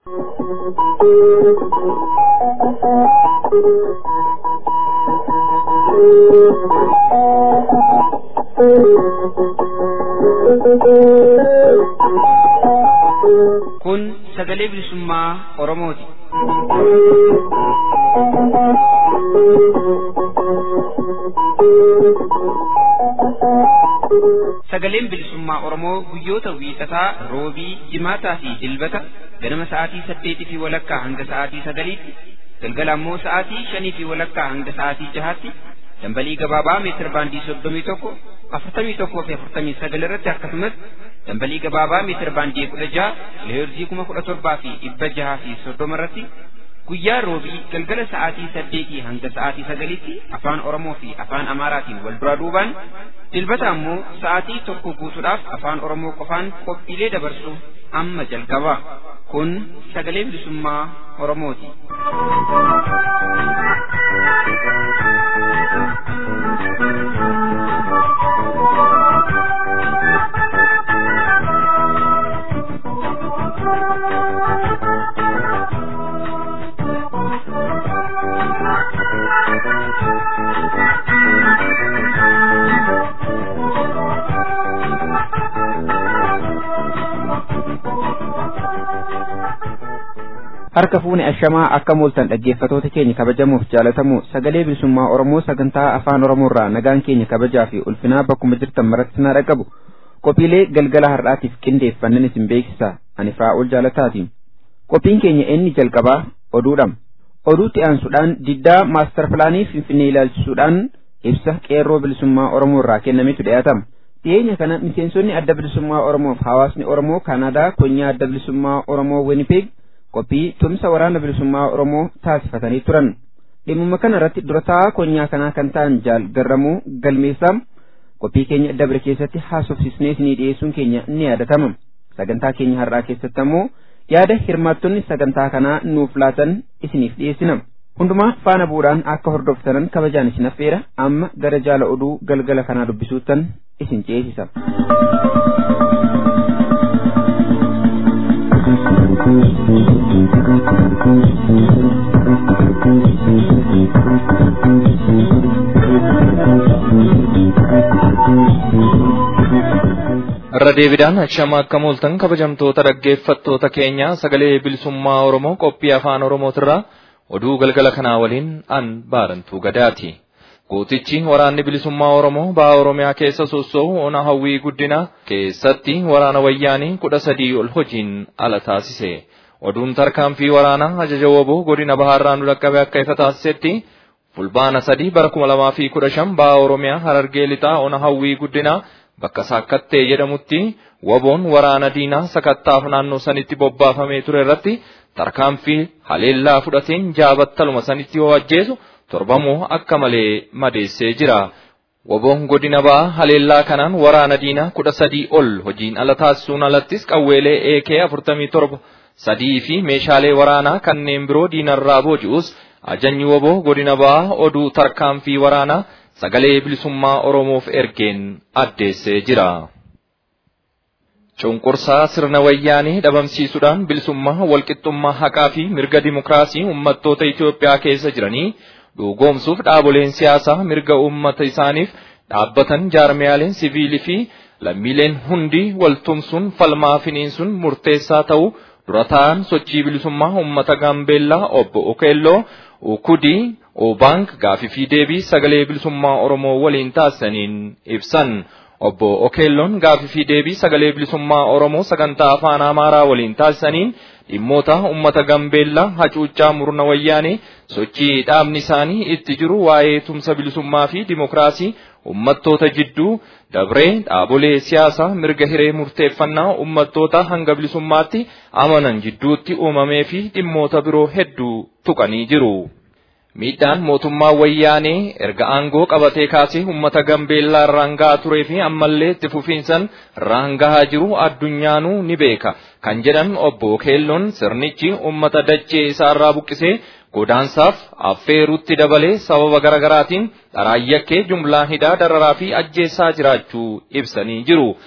Kun sagalee bilisummaa Oromooti. Sagaleen bilisummaa Oromoo guyyoota wiixataa, roobii, jimaataa fi dilbata ganama sa'aatii 8:00 hanga sa'aatii 9:00, galgala immoo sa'aatii 5:00 hanga sa'aatii 6:00 dambalii gabaabaa meetir baandii 31, 41 fi 49 irratti akkasumas dambalii gabaabaa meetir baandii 16 kiloheerzii 17,630 fi 30 irratti guyyaa roobii galgala sa'aatii 8 hanga sa'aatii 9tti afaan Oromoo fi afaan Amaaraatiin wal duraa duubaan dilbata ammoo sa'aatii 1 guutuudhaaf afaan Oromoo qofaan qophiilee dabarsu amma jalqaba. Kun sagalee bilisummaa Oromooti. Harka fuune ashamaa akka mooltan dhaggeeffatoota keenya kabajamuuf jaalatamu sagalee bilisummaa Oromoo sagantaa afaan Oromoorraa nagaan keenya kabajaa fi ulfinaa bakkuma jirtan maratti na dhaqabu. Qophiilee galgala har'aatiif qindeeffannan isin beeksisa. Ani Firaa'ol Jaalataati. Qophiin keenya inni jalqabaa oduudham. Oduutti aansuudhaan diddaa maastar pilaanii Finfinnee ilaalchisuudhaan ibsa qeerroo bilisummaa Oromoorraa kennametu dhiyaatama. Dhiyeenya kana miseensonni adda bilisummaa Oromoof hawaasni Oromoo Kanaadaa konyaa adda bilisummaa Oromoo Winnipeg qophii tumsa waraana bilisummaa Oromoo taasifatanii turan. Dhimma kana irratti durataa konyaa kanaa kan ta'an Jaal Garramuu Galmeessaa qophii keenya dabre keessatti haasofsiisnee isinii dhiyeessuun keenya ni yaadatama. Sagantaa keenya har'aa keessatti ammoo yaada hirmaattonni sagantaa kanaa nuuf laatan isiniif dhiyeessina. Hundumaa faana bu'uudhaan akka hordoftanan kabajaan isin affeera. Amma gara jaala oduu galgala kanaa dubbisuuttan isin ceesisa. Irra deebiidhaan ashama akka mooltan kabajamtoota dhaggeeffattoota keenya sagalee bilisummaa Oromoo qophii afaan Oromootirraa oduu galgala kanaa waliin an Baarantuu Gadaati. Gootichi waraanni bilisummaa Oromoo baha Oromiyaa keessa sossoo'u ona hawwii guddinaa keessatti waraana wayyaanii 13 ol hojiin ala taasise. Oduun tarkaanfii waraanaa ajaja woboo godina bahaarraa nu dhaqqabe akka ifa taasisetti fulbaana 3 bara 2015 baha Oromiyaa Harargee lixaa ona hawwii guddinaa bakka Saakkattee jedhamutti woboon waraana diinaa sakattaaf naannoo sanitti bobbaafamee ture irratti tarkaanfii haleellaa fudhateen jaabattaluma sanitti yoo ajjeesu torbamoo akka malee madeessee jira. Woboon godina bahaa haleellaa kanaan waraana diinaa 13 ol hojiin ala taasisuun alattis qawweelee AK-47 sadii fi meeshaalee waraanaa kanneen biroo diinarraa booji'us ajajni woboo godina bahaa oduu tarkaanfii waraanaa sagalee bilisummaa Oromoof ergeen addeessee jira. Cunqursaa sirna wayyaanii dhabamsiisuudhaan bilisummaa walqixxummaa haqaa fi mirga dimokiraasii uummattoota Itoophiyaa keessa jiranii dhugoomsuuf dhaaboleen siyaasaa mirga uummata isaaniif dhaabbatan jaarmiyaaleen siviilii fi lammiileen hundi waltumsuun falmaa finiinsuun murteessaa ta'uu durataan sochii bilisummaa uummata Gaambeellaa obbo Okeelloo Ukudii Obank gaafii fi deebii sagalee bilisummaa Oromoo waliin taasisaniin ibsan. Obbo Okeelloon gaafii fi deebii sagalee bilisummaa Oromoo sagantaa afaan Amaaraa waliin taasisaniin dhimmoota uummata Gaambeellaa hacuuccaa murna wayyaanii sochii dhaabni isaanii itti jiru waa'ee tumsa bilisummaa fi dimokiraasii uummattoota jidduu dabree dhaabolee siyaasaa mirga hiree murteeffannaa uummattoota hanga bilisummaatti amanan jidduutti uumamee fi dhimmoota biroo hedduu tuqanii jiru. Miidhaan mootummaa wayyaanee erga aangoo qabatee kaasee uummata Gaambeellaa irraan gahaa turee fi ammallee itti fufiinsan irraan gahaa jiru addunyaanuu ni beeka kan jedhan obbo Okeelloon sirnichi uummata dachee isaarraa buqqisee godaansaaf affeeruutti dabalee sababa garaagaraatiin dharaayyakee jumlaan hidhaa dararaa fi ajjeessaa jiraachuu ibsanii jiru.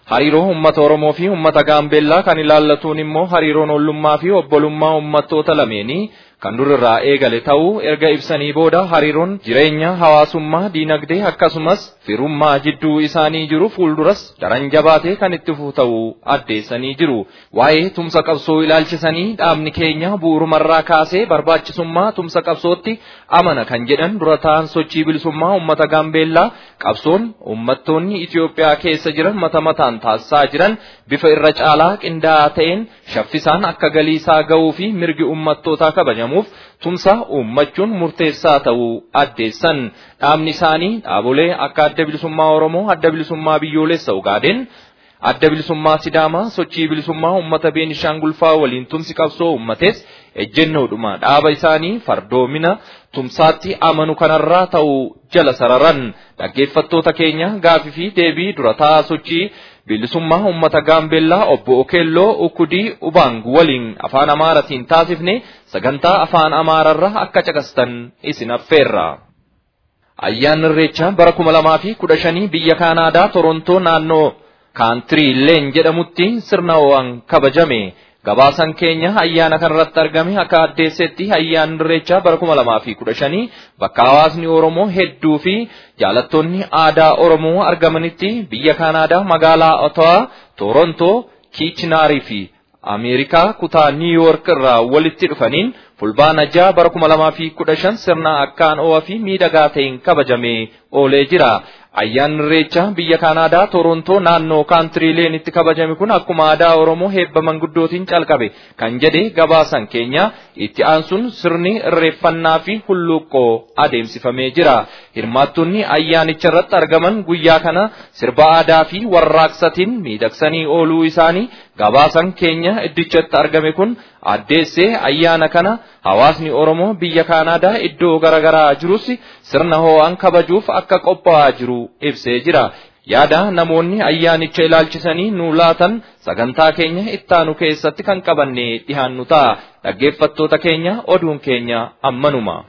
hariiroo uummata Oromoo fi uummata Gaambeellaa kan ilaallatuun immoo hariiroon ollummaa fi obbolummaa uummattoota lameenii kan durirraa eegale ta'uu erga ibsanii booda hariiroon jireenya hawaasummaa diinagdee akkasumas firummaa jidduu isaanii jiru fuulduras daran jabaatee kan itti fufu ta'uu addeessanii jiru. Waa'ee tumsa qabsoo ilaalchisanii dhaabni keenya bu'uurumarraa kaasee barbaachisummaa tumsa qabsootti amana kan jedhan dura ta'an sochii bilisummaa uummata Gaambeellaa qabsoon uummattoonni Itoophiyaa keessa jiran mata mataan taasisaa jiran bifa irra caalaa qindaa'aa ta'een shaffisaan akka galiisaa ga'uu fi mirgi uummattootaa kabajamuuf tumsa uummachuun murteessaa ta'uu addeessan. Dhaabni isaanii dhaabolee akka adda bilisummaa Oromoo, adda bilisummaa biyyoolessa Ugaaden, adda bilisummaa Sidaamaa, sochii bilisummaa uummata Beenishaangul fa'aa waliin tumsi qabsoo uummates ejjennoodhuma dhaaba isaanii fardoomina tumsaatti amanu kanarraa ta'uu jala sararan. Dhaggeeffattoota keenya gaafii fi deebii dura taa'aa sochii bilisummaa uummata Gaambeellaa obbo Okeelloo Ukudii Ubang waliin afaan Amaaraatiin taasifne sagantaa afaan Amaararraa akka caqastan isin affeerra. Ayyaanni Irreechaa bara 2015 biyya Kaanaadaa Torontoo naannoo Kaantirii Leen jedhamutti sirna ho'aan kabajame. Gabaasan keenya ayyaana kanarratti argame akka addeessetti ayyaanni Irreechaa bara 2015 bakka hawaasni Oromoo hedduu fi jaalattoonni aadaa Oromoo argamanitti biyya Kaanaadaa magaalaa Ottawa, Torontoo, Kiichinaarii fi Ameerikaa kutaa New York irraa walitti dhufaniin fulbaana 6 bara 2015 sirna akkaan ho'aa fi miidhagaa ta'een kabajamee oolee jira. Ayyaanni Irreechaa biyya Kaanaadaa Torontoo naannoo Kaantirii Leenitti kabajame kun akkuma aadaa Oromoo heebba manguddootiin calqabe kan jedhe gabaasan keenya itti aansuun sirni irreeffannaa fi hulluuqqoo adeemsifamee jira. Hirmaattonni ayyaanicha irratti argaman guyyaa kana sirba aadaa fi warraaqsatiin miidhagsanii ooluu isaanii gabaasan keenya iddichatti argame kun addeessee ayyaana kana hawaasni Oromoo biyya Kaanaadaa iddoo garaagaraa jirus sirna ho'aan kabajuuf akka qophaa'aa jiru ibsee jira. Yaada namoonni ayyaanicha ilaalchisanii nu laatan sagantaa keenya ittaanu keessatti kan qabannee dhihaannu ta'a. Dhaggeeffattoota keenya oduun keenya ammanuma.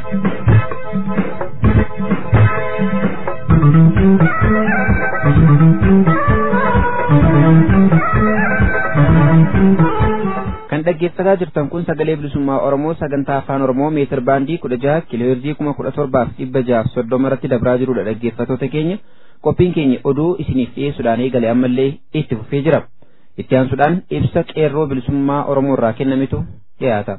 Kan dhaggeeffataa jirtan kun sagalee bilisummaa Oromoo sagantaa afaan Oromoo meetir baandii 16 kiloheerzii 17,630 irratti dabraa jirudha. Dhaggeeffattoota keenya qophiin keenya oduu isiniif dhiyeessuudhaan eegale ammallee itti fufee jira. Itti aansuudhaan ibsa qeerroo bilisummaa Oromoo irraa kennametu dhiyaata.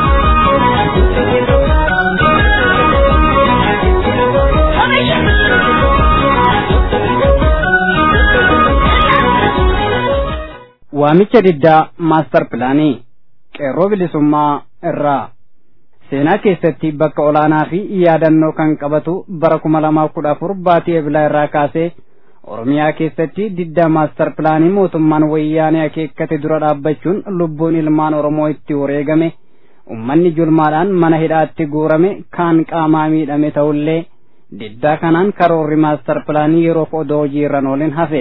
Waamicha diddaa maastar pilaanii qeerroo bilisummaa irraa seenaa keessatti bakka olaanaa fi yaadannoo kan qabatu bara 2014 baatii ebilaa irraa kaasee Oromiyaa keessatti diddaa maastar pilaanii mootummaan wayyaanee akeekkate dura dhaabbachuun lubbuun ilmaan Oromoo itti wareegame, ummanni julmaadhaan mana hidhaatti guurame, kaan qaamaa miidhame ta'ullee diddaa kanaan karoorri maastar pilaanii yeroof odoo hojii irra oolin hafe.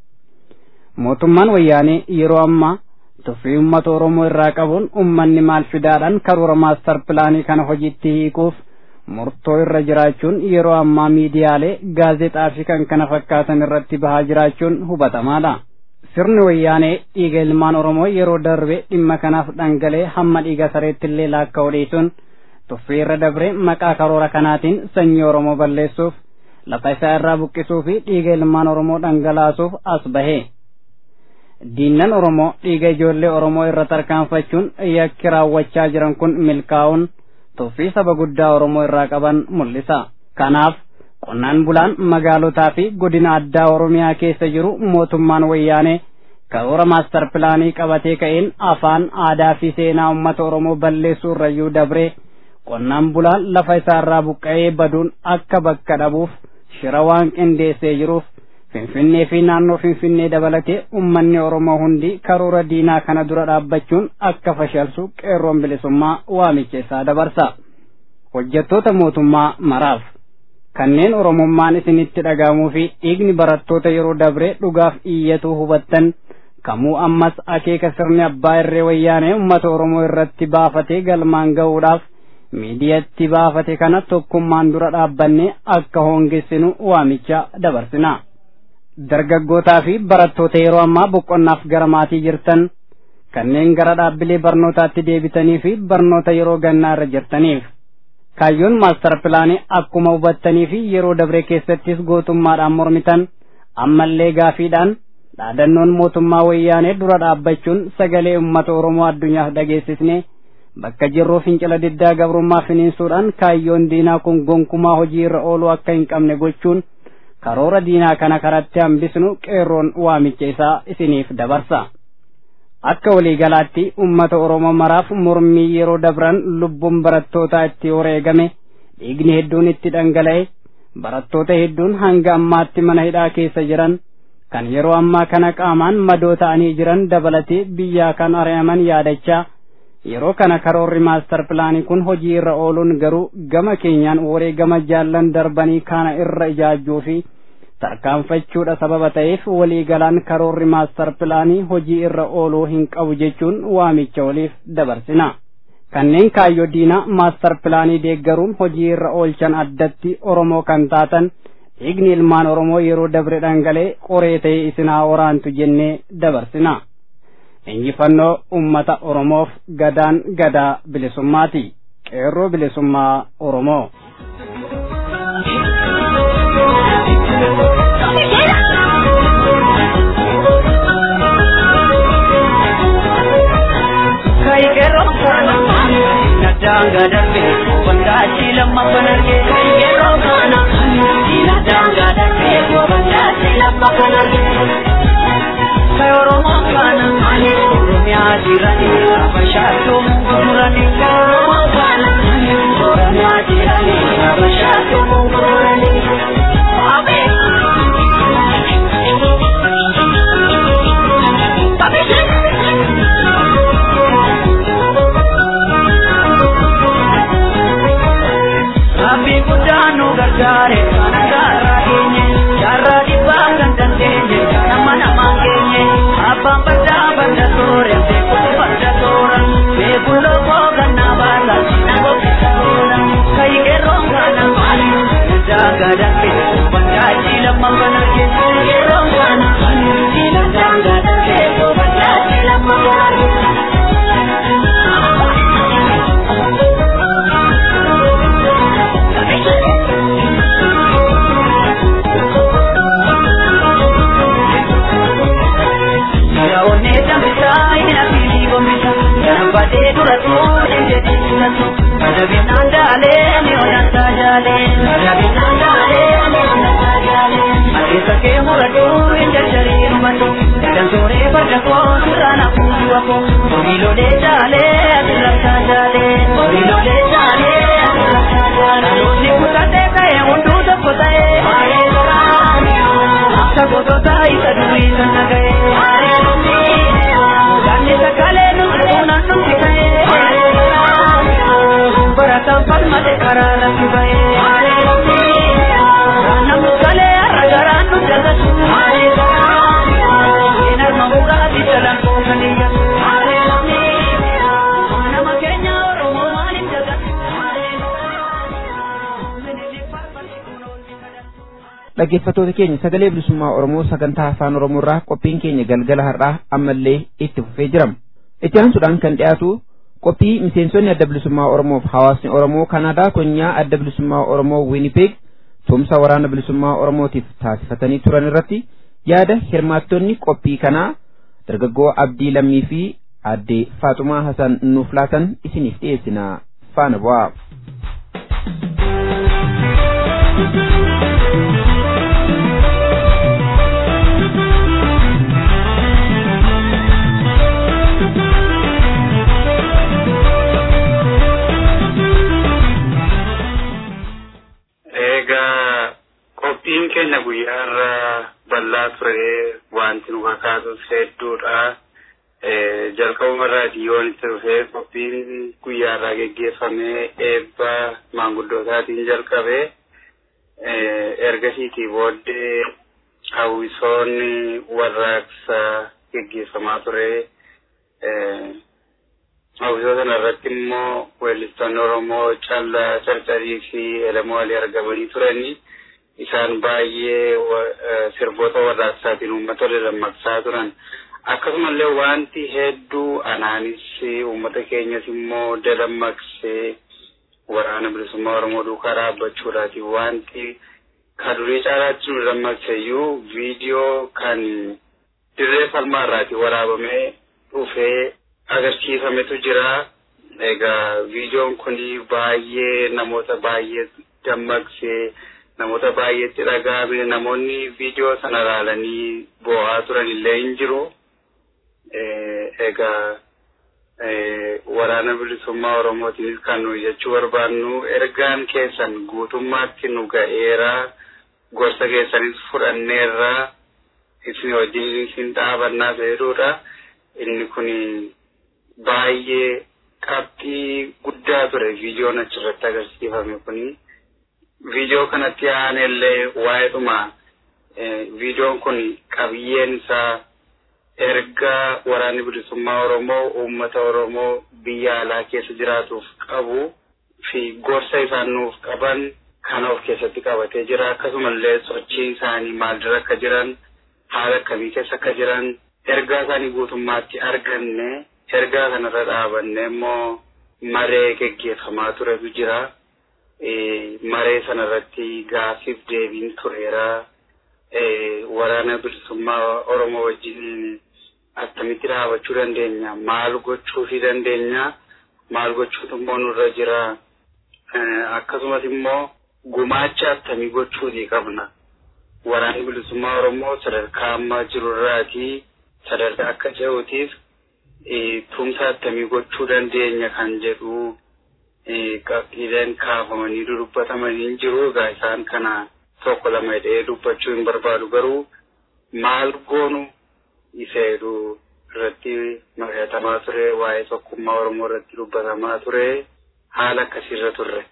Mootummaan wayyaanee yeroo ammaa tuffii uummata Oromoo irraa qabuun ummanni maal fidaadhaan karoora maastar pilaanii kana hojiitti hiikuuf murtoo irra jiraachuun yeroo ammaa miidiyaalee gaazexaa fi kan kana fakkaatan irratti bahaa jiraachuun hubatamaadha. Sirni wayyaanee dhiiga ilmaan Oromoo yeroo darbe dhimma kanaaf dhangalee hamma dhiiga sareetti illee laakka odheessuun tuffii irra dabre maqaa karoora kanaatiin sanyii Oromoo balleessuuf lafa isaa irraa buqqisuu fi dhiiga ilmaan Oromoo dhangalaasuuf as bahe. Diinnan Oromoo dhiiga ijoollee Oromoo irra tarkaanfachuun yakki raawwachaa jiran kun milkaa'uun tuffii saba guddaa Oromoo irraa qaban mul'isa. Kanaaf qonnaan bulaan magaalotaa fi godina addaa Oromiyaa keessa jiru mootummaan wayyaanee karoora maastar pilaanii qabatee ka'een afaan, aadaa fi seenaa uummata Oromoo balleessuu irrayyuu dabree qonnaan bulaan lafa isaa irraa buqqa'ee baduun akka bakka dhabuuf shira waan qindeessee jiruuf Finfinnee fi naannoo Finfinnee dabalatee ummanni Oromoo hundi karoora diinaa kana dura dhaabbachuun akka fashalsu qeerroon bilisummaa waamicha isaa dabarsa. Hojjettoota mootummaa maraaf kanneen Oromummaan isinitti dhagahamuu fi dhiigni barattoota yeroo dabre dhugaaf iyyatu hubattan kamuu ammas akeeka sirni abbaa irree wayyaanee uummata Oromoo irratti baafatee galmaan ga'uudhaaf miidiyaatti baafate kana tokkummaan dura dhaabbannee akka hoongessinu waamicha dabarsina. dargaggootaa fi barattoota yeroo ammaa boqonnaaf gara maatii jirtan kanneen gara dhaabbilee barnootaatti deebitanii fi barnoota yeroo gannaa irra jirtaniif kaayyoon maastar pilaanii akkuma hubattanii fi yeroo dabre keessattis gootummaadhaan mormitan ammallee gaafiidhaan dhaadannoon mootummaa wayyaanee dura dhaabbachuun sagalee uummata Oromoo addunyaaf dhageessisne bakka jirroo fincila diddaa gabrummaa finiinsuudhaan kaayyoon diinaa kun gonkumaa hojii irra ooluu akka hin qabne gochuun karoora diinaa kana karatti hambisnu qeerroon waamicha isaa isiniif dabarsa. Akka waliigalaatti uummata Oromoo maraaf mormii yeroo dabran lubbuun barattootaa itti wareegame dhiigni hedduun itti dhangala'e barattoota hedduun hanga ammaatti mana hidhaa keessa jiran kan yeroo ammaa kana qaamaan madoo ta'anii jiran dabalatee biyyaa kan ari'aman yaadachaa yeroo kana karoorri maastar pilaanii kun hojii irra ooluun garuu gama keenyaan wareegama jaallan darbanii kana irra ijaajjuu fi tarkaanfachuudha sababa ta'eef waliigalaan karoorri maastar pilaanii hojii irra ooluu hin qabu jechuun waamicha waliif dabarsina. Kanneen kaayyoo diinaa maastar pilaanii deeggaruun hojii irra oolchan addatti Oromoo kan taatan dhiigni ilmaan Oromoo yeroo dabre dhangalee qoree ta'e isinaa waraantu jennee dabarsina. Injifannoo uummata Oromoof gadaan gadaa bilisummaati. Qeerroo bilisummaa Oromoo. Danga darbe wanda lamma banarge kero kana dina danga darbe wanda lamma banarge kero kana oromia jirani abashatu mungurani kero kana oromia jirani abashatu mungurani Gare kana gara inye gara di bangan dandenye nama nama genye apa banda banda sore se ko banda sora se bulo ko ganna bala na ko sora kai ke ronga na mali jaga dakke banda jila mangana ke ronga na jila jaga dakke banda jila mangana dhaggeeffattoota keenya sagalee bilisummaa Oromoo sagantaa afaan Oromoo irraa qophiin keenya galgala har'aa ammallee itti fufee jira. Itti aansuudhaan kan dhiyaatu qophii miseensonni adda bilisummaa Oromoof hawaasni Oromoo Kanaadaa konyaa adda bilisummaa Oromoo Winnipeg tumsa waraana bilisummaa Oromootiif taasifatanii turan irratti yaada hirmaattonni qophii kanaa dargaggoo Abdii Lammii fi aadde Faaxumaa Hasan nuuf laatan isiniif dhiyeessina faana bu'aa. Qophiin keenya guyyaarra bal'aa ture wanti nu kakaasus hedduudha. Jalqabuma raadiyoon itti dhufee qophiin guyyaarraa geggeeffamee eebba maanguddootaatiin jalqabee ergasiitii booddee hawwisoonni warraaqsa geggeeffamaa ture. Hawwisoo sana irratti immoo weellistoonni Oromoo Callaa Carcarii fi Elamoo Alii argamanii turanii. isaan baay'ee sirboota warraaqsaatiin uummata dammaqsaa turan. Akkasumallee wanti hedduu anaanis uummata keenyas immoo dammaqsee waraana bilisummaa Oromoo duukaa dhaabbachuudhaati wanti kadurii caalaatti nu dammaqseeyyuu viidiyoo kan dirree falmaarraati waraabamee dhufee agarsiifametu jira. Egaa viidiyoon kun baay'ee namoota baay'ee dammaqsee namoota baay'eetti dhaga'ame namoonni viidiyoo sana ilaalanii boo'aa turan illee hin jiru. Egaa waraana bilisummaa Oromootiinis kan nuyi jechuu barbaannu ergaan keessan guutummaatti nu ga'eera. Gorsa keessanis fudhanneerra isin wajjin isin dhaabannaa jedhuudha. Inni kun baay'ee qabxii guddaa ture viidiyoon achirratti agarsiifame kuni. Viidiyoo kanatti aanellee waa'eedhuma viidiyoon kun qabiyyeen isaa erga waraanni bilisummaa Oromoo uummata Oromoo biyya alaa keessa jiraatuuf qabu fi gorsa isaan nuuf qaban kan of keessatti qabatee jira. Akkasumallee sochii isaanii maalirra akka jiran haala akkamii keessa akka jiran ergaa isaanii guutummaatti arganne ergaa kanarra dhaabanne immoo maree geggeeffamaa turetu jira. Maree sanarratti gaaffiif deebiin tureera. Waraana bilisummaa Oromoo wajjin akkamitti dhaabachuu dandeenya? Maal gochuufii dandeenya? Maal gochuutu immoo nurra jira? Akkasumas immoo gumaacha akkamii gochuutii qabna? Waraanni bilisummaa Oromoo sadarkaa amma jirurraatii sadarkaa akka ce'uutiif tumsa akkamii gochuu dandeenya kan jedhu qabxiileen kaafamanii dubbatamanii hin jiru. Egaa isaan kana tokko lama jedhee dubbachuu hin barbaadu garuu maal goonu isa jedhu irratti mari'atamaa ture. Waa'ee tokkummaa Oromoo irratti dubbatamaa ture. Haala akkasiirra turre.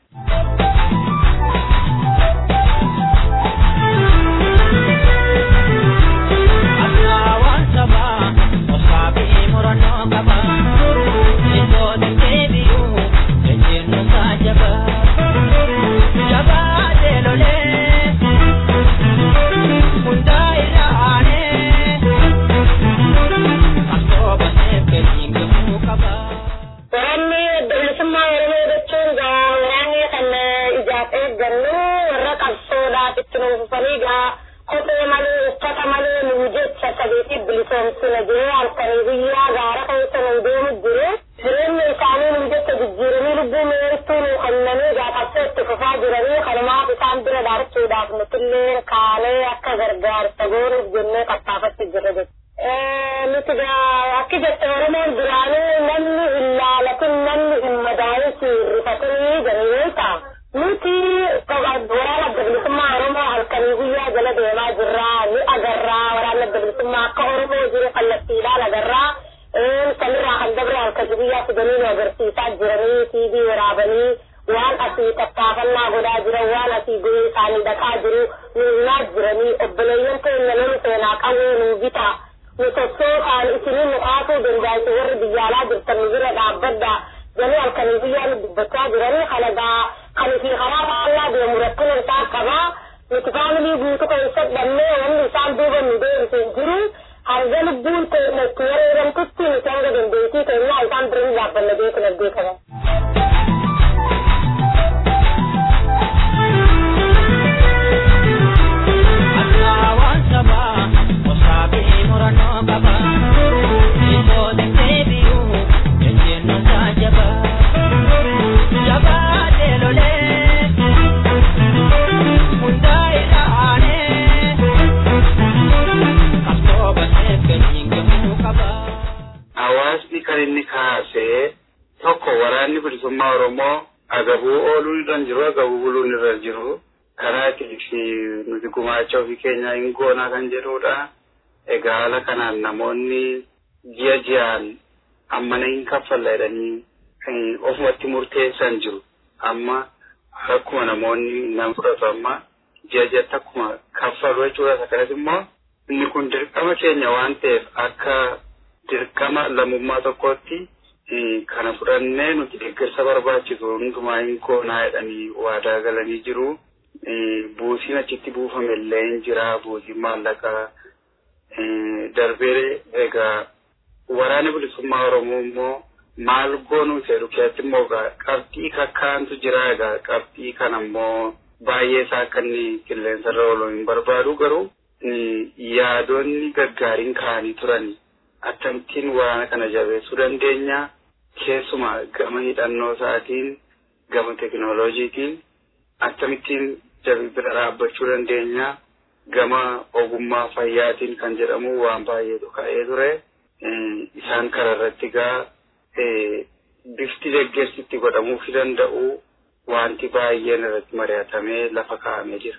Egaa kanaan namoonni ji'a ammana hin kaffalleedhanii ofumatti murteessan jiru. Amma akkuma namoonni nama fudhatu amma ji'a akkuma kaffalu jechuudha. Akkasumas immoo inni kun dirqama keenya waan ta'eef akka dirqama lammummaa tokkotti kana fudhannee nuti deeggarsa barbaachisu hundumaa hin goonaa jedhanii waadaa galanii jiru. buusiin achitti buufame illee hin jira buusiin maallaqaa darbee egaa waraana bilisummaa Oromoo immoo maal goonuu seeru keessatti immoo qabxii kakkaantu jira egaa qabxii kana immoo baay'ee isaa akka inni qilleensarra ooluu hin barbaadu garuu yaadonni gaggaariin ka'anii turani akkamittiin waraana kana jabeessuu dandeenya keessumaa gama hidhannoo isaatiin gama teknooloojiitiin akkamittiin bira dhaabbachuu dandeenya gama ogummaa fayyaatiin kan jedhamu waan baay'eetu ka'ee ture isaan kanarratti gaa bifti deeggarsitti godhamuufi danda'u wanti baay'een irratti mari'atamee lafa kaa'amee jira.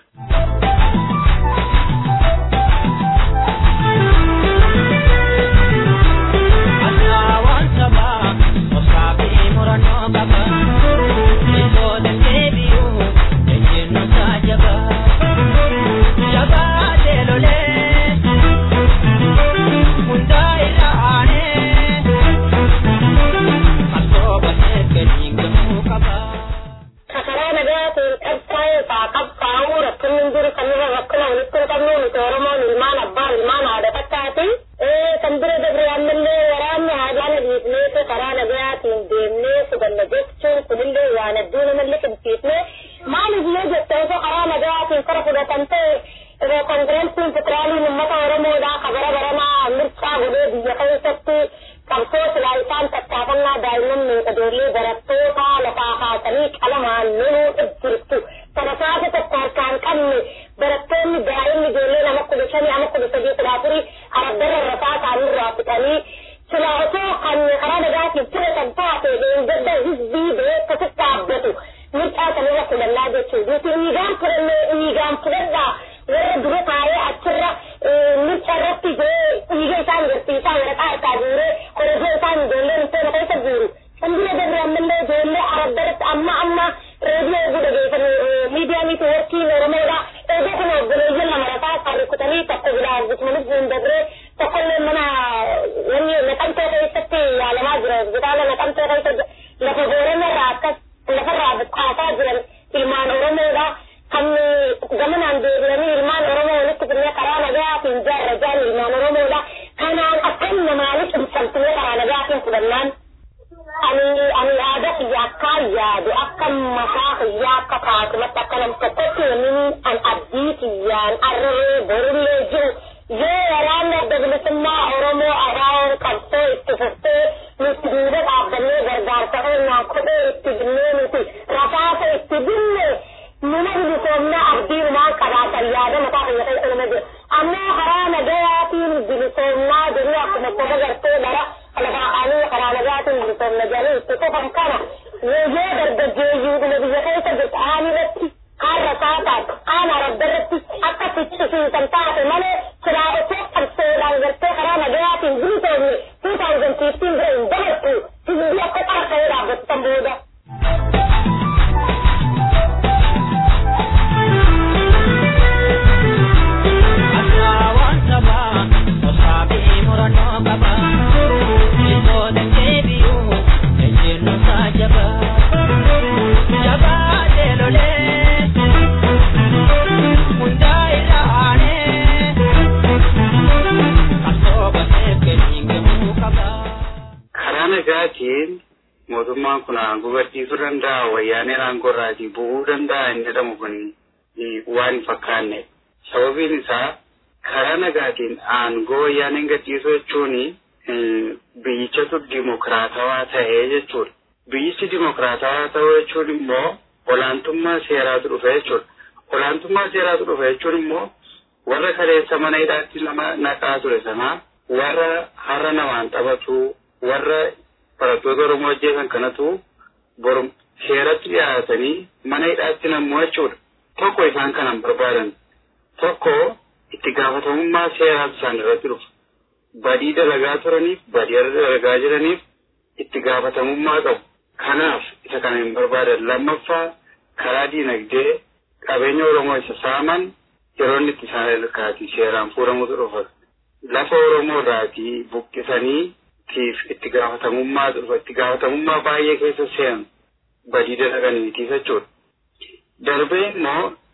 Badii dalagaa turaniif badii dalagaa jiraniif itti gaafatamummaa qabu. Kanaaf isa kana hin barbaadan lammaffaa karaa diinagdee qabeenya Oromoo isa saaman yeroo inni itti isaan ilkaati seeraan fuudhamutu dhufa. Lafa Oromoo irraatii buqqisanii itti gaafatamummaa dhufa. Itti gaafatamummaa baay'ee keessa seenu badii dalaganiitiif jechuudha. Darbee immoo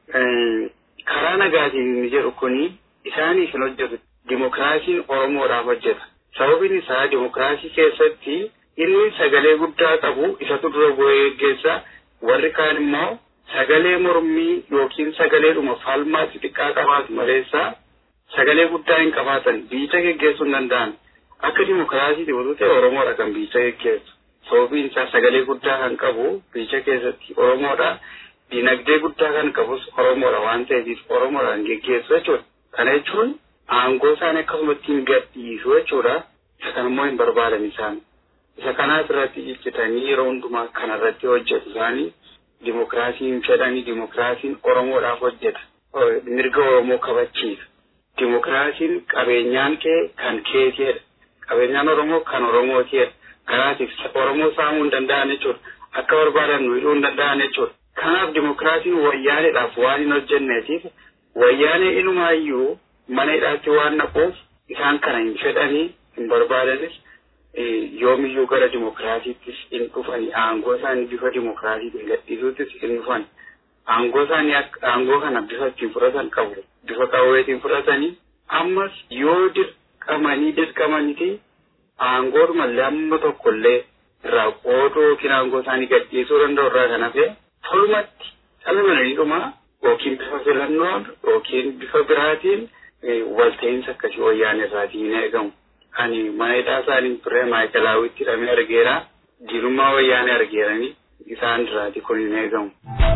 karaa nagaatiin inni jedhu kuni isaaniif hin hojjetu. Dimokiraasiin Oromoodhaaf hojjeta. Sababiin isaa dimokiraasii keessatti inni sagalee guddaa qabu isatu dura bu'ee geggeessa. Warri kaan immoo sagalee mormii yookiin sagaleedhuma falmaa xixiqqaa qabaatu maleessa sagalee guddaa hin qabaatan biyya geggeessuu hin danda'an. Akka dimokiraasiitti osoo ta'e Oromoodha kan biyya geggeessu. Sababiin isaa sagalee guddaa kan qabu biyya keessatti Oromoodha. Dinagdee guddaa kan qabus Oromoodha waan ta'eef Oromoodhaan geggeessu jechuudha. Kana jechuun aangoo isaanii akkasumatti hin gadhiisu jechuudha. Isa kanammoo hin barbaadan isaan. Isa kanaas irratti ciccitanii yeroo hundumaa kanarratti hojjetu isaanii dimokiraasiin fedhanii dimokiraasiin Oromoodhaaf hojjeta. Mirga Oromoo kabachiisa. Dimokiraasiin qabeenyaan kee kan keetiidha. Qabeenyaan Oromoo kan Oromootiidha. Kanaatiif Oromoo saamuu hin danda'an jechuudha. Akka barbaadan nu hidhuu hin danda'an jechuudha. Kanaaf dimokiraasiin wayyaaneedhaaf waan hin hojjenneetiif wayyaanee inumaayyuu mana hidhaatti waan naquuf isaan kana hin fedhanii hin barbaadanis yoomiyyuu gara dimokiraasiittis hin dhufanii aangoo isaanii bifa dimokiraasiitiin gadhiisuuttis hin dhufan. Aangoo kana bifa ittiin fudhatan qabu. Bifa qawweetiin fudhatanii ammas yoo dirqamaniiti aangoodhumallee amma tokkollee irraa qooduu yookiin aangoo isaanii gadhiisuu danda'u irraa kan hafe tolumatti dhalmananiidhuma yookiin bifa filannoon yookiin bifa biraatiin walta'iinsa akkasii wayyaanee irraatii hin eegamu. Ani mana hidhaa isaanii turee maayikalaawwitti hidhamee argeera. Diinummaa wayyaanee argeeranii isaan irraatii kun hin eegamu.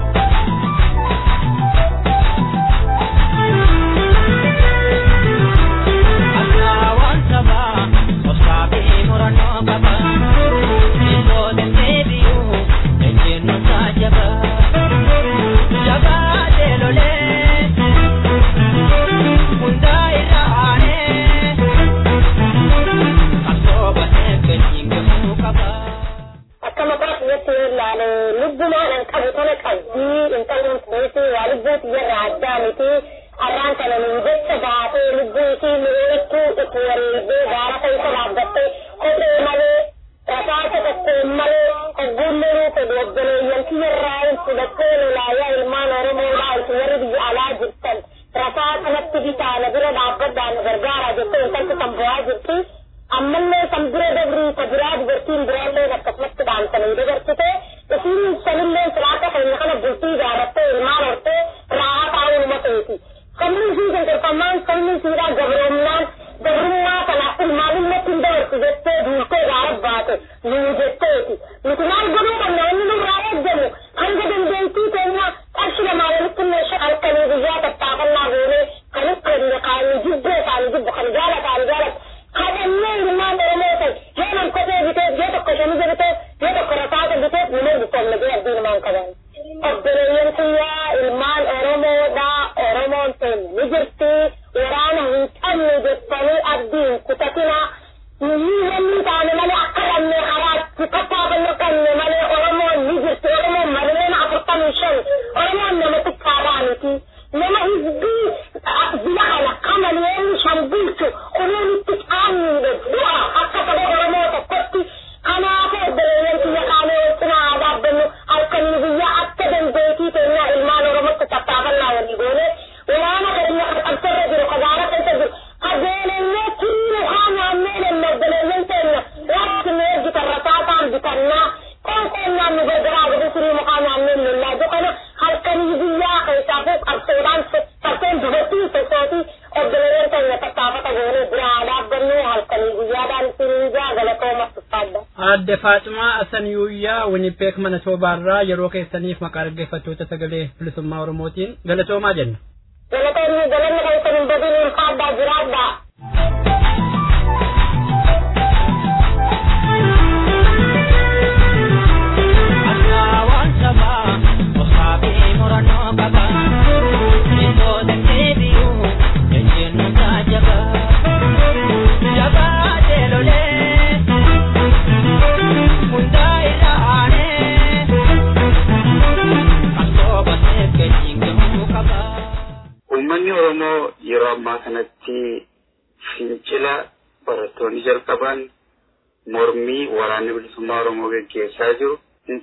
Adde Fatima Asaniyuyaa Winnipeg Manitobaarraa yeroo keessaniif maqaa dhaggeeffattoota sagalee bilisummaa Oromootiin galatoomaa jenna. Galanni keessan hin badin faaddaa jiraadhaa. Uummanni Oromoo yeroo ammaa kanatti fincila barattoonni jalqaban mormii waraanni bilisummaa Oromoo gaggeessaa jiru hin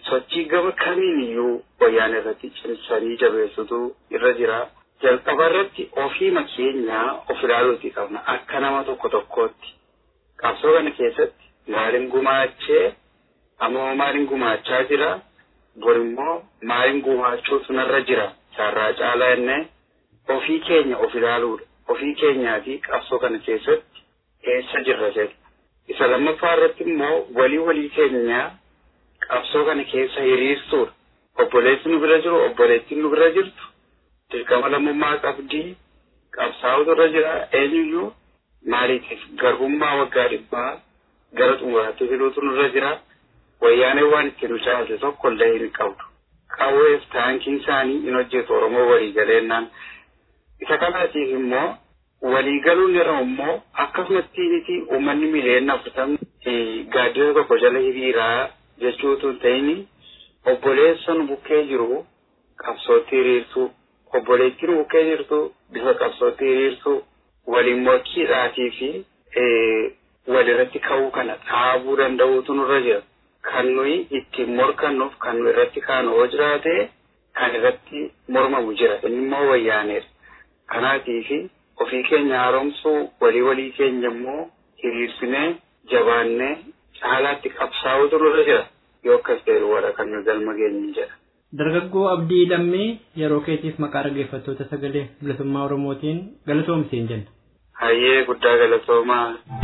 sochii gama kamiiniyyuu wayyaanee irratti cimsanii jabeessutu irra jira. Jalqaba irratti ofiima keenya of ilaaluutii qabna akka nama tokko tokkootti. Qabsoo kana keessatti maaliin gumaachee ammoo maaliin gumaachaa jira bor immoo maaliin gumaachuutu narra jira sarraa caalaa jennee ofii keenya of ilaaluudha. Ofii keenyaatii qabsoo kana keessatti eessa jirra jedhu. Isa lammaffaa irratti immoo walii keenya qabsoo kana keessa hiriirsuudha. Obboleessi nu bira jiru obboleettiin nu bira jirtu dirqama lammummaa qabdii qabsaa'utu irra jira. Eenyuyyuu maaliitiif garbummaa waggaa 100 gara xumuraatti fiduutu nurra jira. Wayyaanee waan itti nu caalche tokko illee hin qabdu. Qawweef taankiin isaanii hin hojjetu Oromoo waliigaleennaan. Isa kanaatiif immoo waliigaluun irra immoo akkasumatti uummanni miliyoona 40 gaaddisa tokko jala hiriiraa jechuutu hin ta'in obboleessa nu bukkee jiru qabsootti hiriirsuu, obboleettii nu bukkee jirtu bifa qabsootti hiriirsuu, waliin morkiidhaatii fi walirratti ka'uu kana dhaabuu danda'uutu nurra jira. Kan nuyi ittiin morkannuuf kan nu irratti kaanu hoo jiraate kan irratti mormamu jira. Inni immoo wayyaaneedha. Kanaatiif ofii keenya haaromsuu walii keenya immoo hiriirsinee jabaannee caalaatti qabsaa'uutu nurra jira. Yoo akkas ta'e warra kan nu galma geenye jedha. Dargaggoo Abdii Lammii yeroo keetiif maqaa dhaggeeffattoota sagalee bilisummaa Oromootiin galatoomsiin jenna. Hayyee guddaa galatoomaa.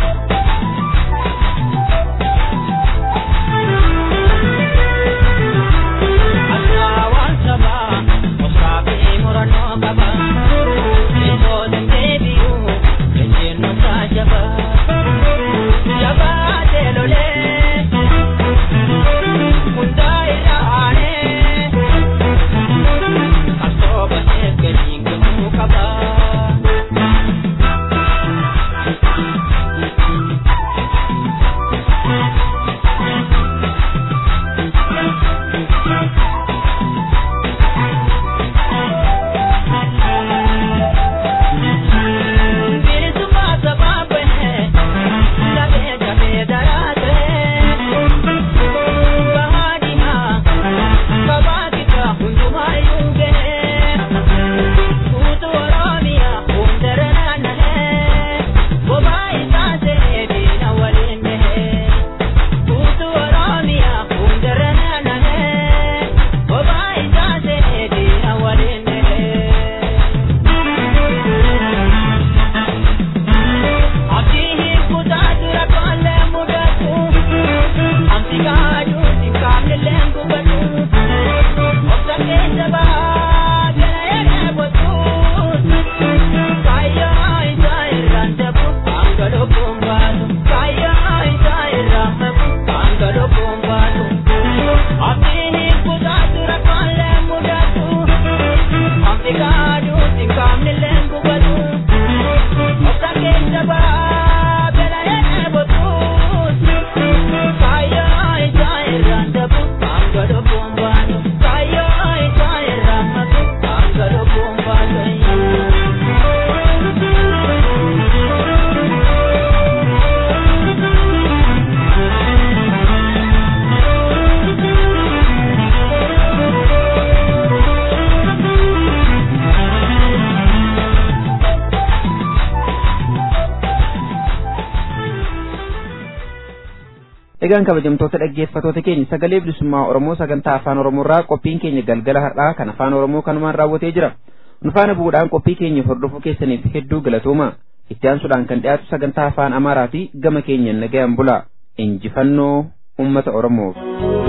Egaan kabajamtoota dhaggeeffattoota keenya sagalee bilisummaa Oromoo sagantaa afaan Oromoo irraa qophiin keenya galgala har'aa kan afaan Oromoo kanumaan raawwatee jira. Nu faana bu'uudhaan qophii keenya hordofuu keessaniif hedduu galatooma. Itti aansuudhaan kan dhiyaatu sagantaa afaan Amaaraati gama keenyan nagayaan bula. Injifannoo uummata Oromoof.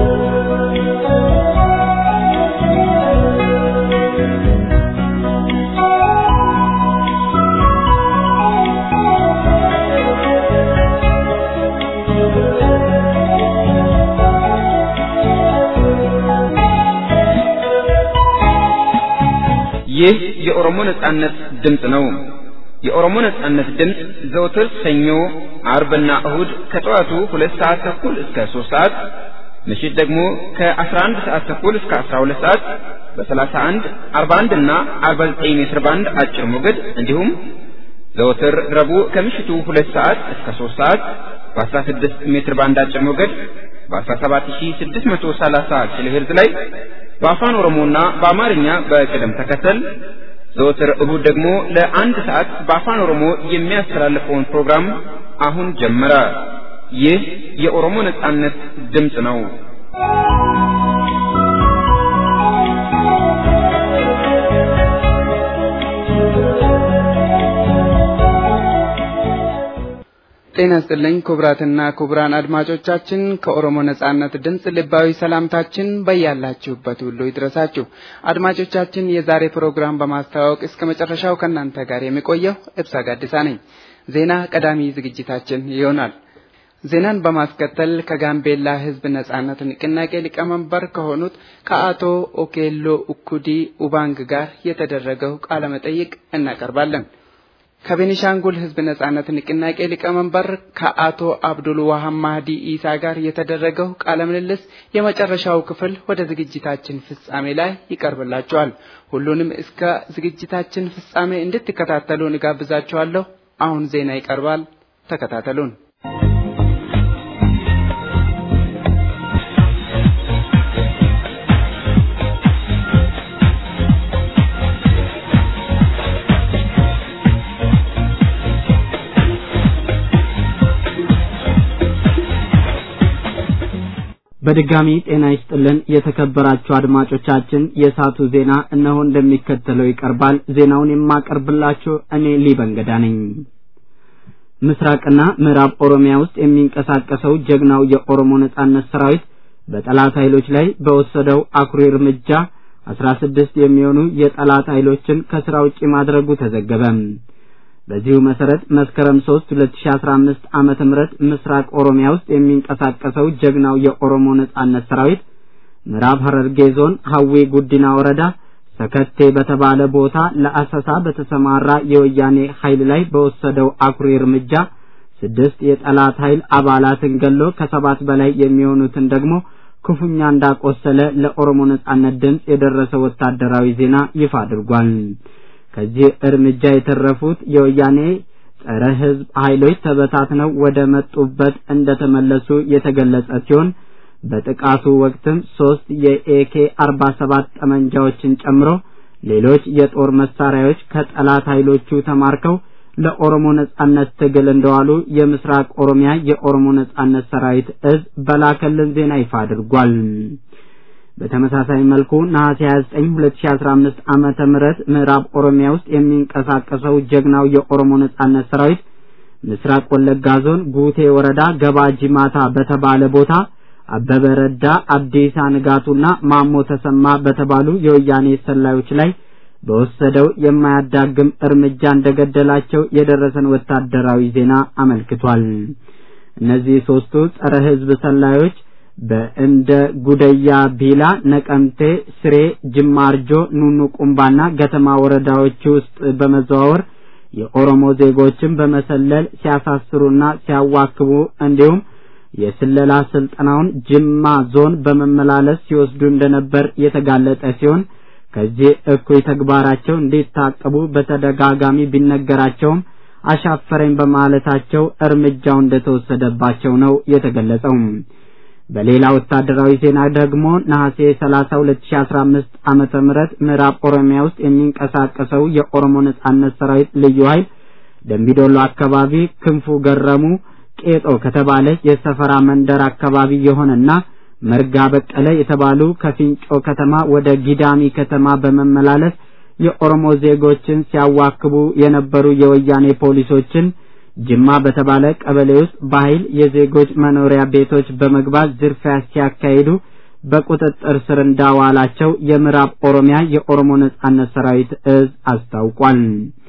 ይህ የኦሮሞ ነጻነት ድምጽ ነው። የኦሮሞ ነጻነት ድምጽ ዘወትር ሰኞ፣ አርብና እሁድ ከጠዋቱ 2 ሰዓት ተኩል እስከ 3 ሰዓት፣ ምሽት ደግሞ ከ11 ሰዓት ተኩል እስከ 12 ሰዓት በ31፣ 41 እና 49 ሜትር ባንድ አጭር ሞገድ እንዲሁም ዘወትር ረቡዕ ከምሽቱ 2 ሰዓት እስከ 3 ሰዓት በ16 ሜትር ባንድ አጭር ሞገድ በ17630 ኪሎ ሄርዝ ላይ በአፋን ኦሮሞና በአማርኛ በቅደም ተከተል ዘወትር እሁድ ደግሞ ለአንድ ሰዓት በአፋን ኦሮሞ የሚያስተላልፈውን ፕሮግራም አሁን ጀመረ። ይህ የኦሮሞ ነጻነት ድምጽ ነው። ጤና ይስጥልኝ ክቡራትና ክቡራን አድማጮቻችን፣ ከኦሮሞ ነጻነት ድምጽ ልባዊ ሰላምታችን በያላችሁበት ሁሉ ይድረሳችሁ። አድማጮቻችን፣ የዛሬ ፕሮግራም በማስተዋወቅ እስከ መጨረሻው ከናንተ ጋር የሚቆየው እብሳ ጋዲሳ ነኝ። ዜና ቀዳሚ ዝግጅታችን ይሆናል። ዜናን በማስከተል ከጋምቤላ ሕዝብ ነጻነት ንቅናቄ ሊቀመንበር ከሆኑት ከአቶ ኦኬሎ ኡኩዲ ኡባንግ ጋር የተደረገው ቃለ መጠይቅ እናቀርባለን። ከቤኒሻንጉል ሕዝብ ነጻነት ንቅናቄ ሊቀመንበር ከአቶ አብዱል ዋሃብ ማህዲ ኢሳ ጋር የተደረገው ቃለ ምልልስ የመጨረሻው ክፍል ወደ ዝግጅታችን ፍጻሜ ላይ ይቀርብላችኋል። ሁሉንም እስከ ዝግጅታችን ፍጻሜ እንድትከታተሉ እንጋብዛችኋለሁ። አሁን ዜና ይቀርባል። ተከታተሉን። በድጋሚ ጤና ይስጥልን የተከበራችሁ አድማጮቻችን፣ የሳቱ ዜና እነሆ እንደሚከተለው ይቀርባል። ዜናውን የማቀርብላችሁ እኔ ሊበንገዳ ነኝ። ምስራቅና ምዕራብ ኦሮሚያ ውስጥ የሚንቀሳቀሰው ጀግናው የኦሮሞ ነጻነት ሰራዊት በጠላት ኃይሎች ላይ በወሰደው አኩሪ እርምጃ 16 የሚሆኑ የጠላት ኃይሎችን ከስራ ውጪ ማድረጉ ተዘገበ። በዚሁ መሰረት መስከረም 3 2015 ዓመተ ምህረት ምስራቅ ኦሮሚያ ውስጥ የሚንቀሳቀሰው ጀግናው የኦሮሞ ነጻነት ሰራዊት ምዕራብ ሐረርጌ ዞን ሐዌ ጉዲና ወረዳ ሰከቴ በተባለ ቦታ ለአሰሳ በተሰማራ የወያኔ ኃይል ላይ በወሰደው አኩሪ እርምጃ 6 የጠላት ኃይል አባላትን ገሎ ከ7 በላይ የሚሆኑትን ደግሞ ክፉኛ እንዳቆሰለ ለኦሮሞ ነጻነት ድምጽ የደረሰው ወታደራዊ ዜና ይፋ አድርጓል። ከዚህ እርምጃ የተረፉት የወያኔ ጸረ ሕዝብ ኃይሎች ተበታትነው ወደ መጡበት እንደተመለሱ የተገለጸ ሲሆን በጥቃቱ ወቅትም 3 የኤኬ47 ጠመንጃዎችን ጨምሮ ሌሎች የጦር መሳሪያዎች ከጠላት ኃይሎቹ ተማርከው ለኦሮሞ ነጻነት ትግል እንደዋሉ የምስራቅ ኦሮሚያ የኦሮሞ ነጻነት ሰራዊት እዝ በላከልን ዜና ይፋ አድርጓል። በተመሳሳይ መልኩ ነሐሴ 29 2015 ዓመተ ምህረት ምዕራብ ኦሮሚያ ውስጥ የሚንቀሳቀሰው ጀግናው የኦሮሞ ነጻነት ሰራዊት ምስራቅ ወለጋ ዞን ጉቴ ወረዳ ገባ ጂማታ በተባለ ቦታ አበበረዳ አዲስ ንጋቱና ማሞ ተሰማ በተባሉ የወያኔ ሰላዮች ላይ በወሰደው የማያዳግም እርምጃ እንደገደላቸው የደረሰን ወታደራዊ ዜና አመልክቷል። እነዚህ 3ቱ ጸረ ሕዝብ ሰላዮች በእንደ ጉደያ ቢላ፣ ነቀምቴ፣ ስሬ፣ ጅማርጆ፣ ኑኑ ቁምባና ገተማ ወረዳዎች ውስጥ በመዘዋወር የኦሮሞ ዜጎችን በመሰለል ሲያሳስሩና ሲያዋክቡ እንዲሁም የስለላ ስልጠናውን ጅማ ዞን በመመላለስ ሲወስዱ እንደነበር የተጋለጠ ሲሆን ከዚህ እኩይ ተግባራቸው እንዲታቀቡ በተደጋጋሚ ቢነገራቸውም አሻፈረኝ በማለታቸው እርምጃው እንደተወሰደባቸው ነው የተገለጸው። በሌላ ወታደራዊ ዜና ደግሞ ነሐሴ 30 2015 ዓመተ ምህረት ምዕራብ ኦሮሚያ ውስጥ የሚንቀሳቀሰው የኦሮሞ ነጻነት ሰራዊት ልዩ ኃይል ደምቢዶሎ አካባቢ ክንፉ ገረሙ ቄጦ ከተባለ የሰፈራ መንደር አካባቢ የሆነና መርጋ በቀለ የተባሉ ከፊንጮ ከተማ ወደ ጊዳሚ ከተማ በመመላለስ የኦሮሞ ዜጎችን ሲያዋክቡ የነበሩ የወያኔ ፖሊሶችን ጅማ በተባለ ቀበሌ ውስጥ በኃይል የዜጎች መኖሪያ ቤቶች በመግባት ዝርፊያ ሲያካሂዱ በቁጥጥር ስር እንዳዋላቸው የምዕራብ ኦሮሚያ የኦሮሞ ነጻነት ሰራዊት እዝ አስታውቋል።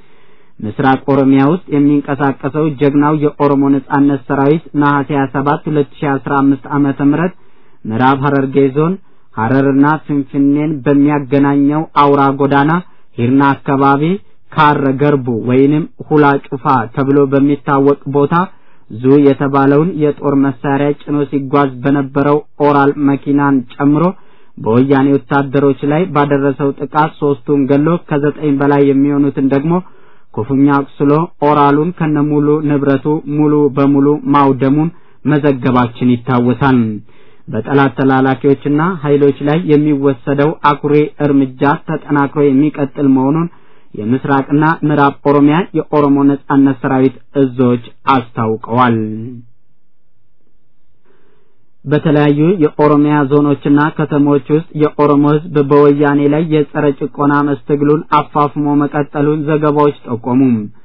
ምስራቅ ኦሮሚያ ውስጥ የሚንቀሳቀሰው ጀግናው የኦሮሞ ነጻነት ሰራዊት ነሐሴ 7 2015 ዓመተ ምህረት ምዕራብ ሐረርጌ ዞን ሐረርና ፍንፍኔን በሚያገናኘው አውራ ጎዳና ሂርና አካባቢ ካረ ገርቡ ወይንም ሁላ ጩፋ ተብሎ በሚታወቅ ቦታ ዙ የተባለውን የጦር መሳሪያ ጭኖ ሲጓዝ በነበረው ኦራል መኪናን ጨምሮ በወያኔ ወታደሮች ላይ ባደረሰው ጥቃት 3ቱን ገሎ ከ9 በላይ የሚሆኑትን ደግሞ ክፉኛ አቁስሎ ኦራሉን ከነሙሉ ንብረቱ ሙሉ በሙሉ ማውደሙን መዘገባችን ይታወሳል። በጠላት ተላላኪዎችና ኃይሎች ላይ የሚወሰደው አኩሪ እርምጃ ተጠናክሮ የሚቀጥል መሆኑን የምስራቅና ምዕራብ ኦሮሚያ የኦሮሞ ነጻነት ሰራዊት እዞች አስታውቀዋል። በተለያዩ የኦሮሚያ ዞኖችና ከተሞች ውስጥ የኦሮሞ ሕዝብ በወያኔ ላይ የጸረ ጭቆና መስተግሉን አፋፍሞ መቀጠሉን ዘገባዎች ጠቆሙ።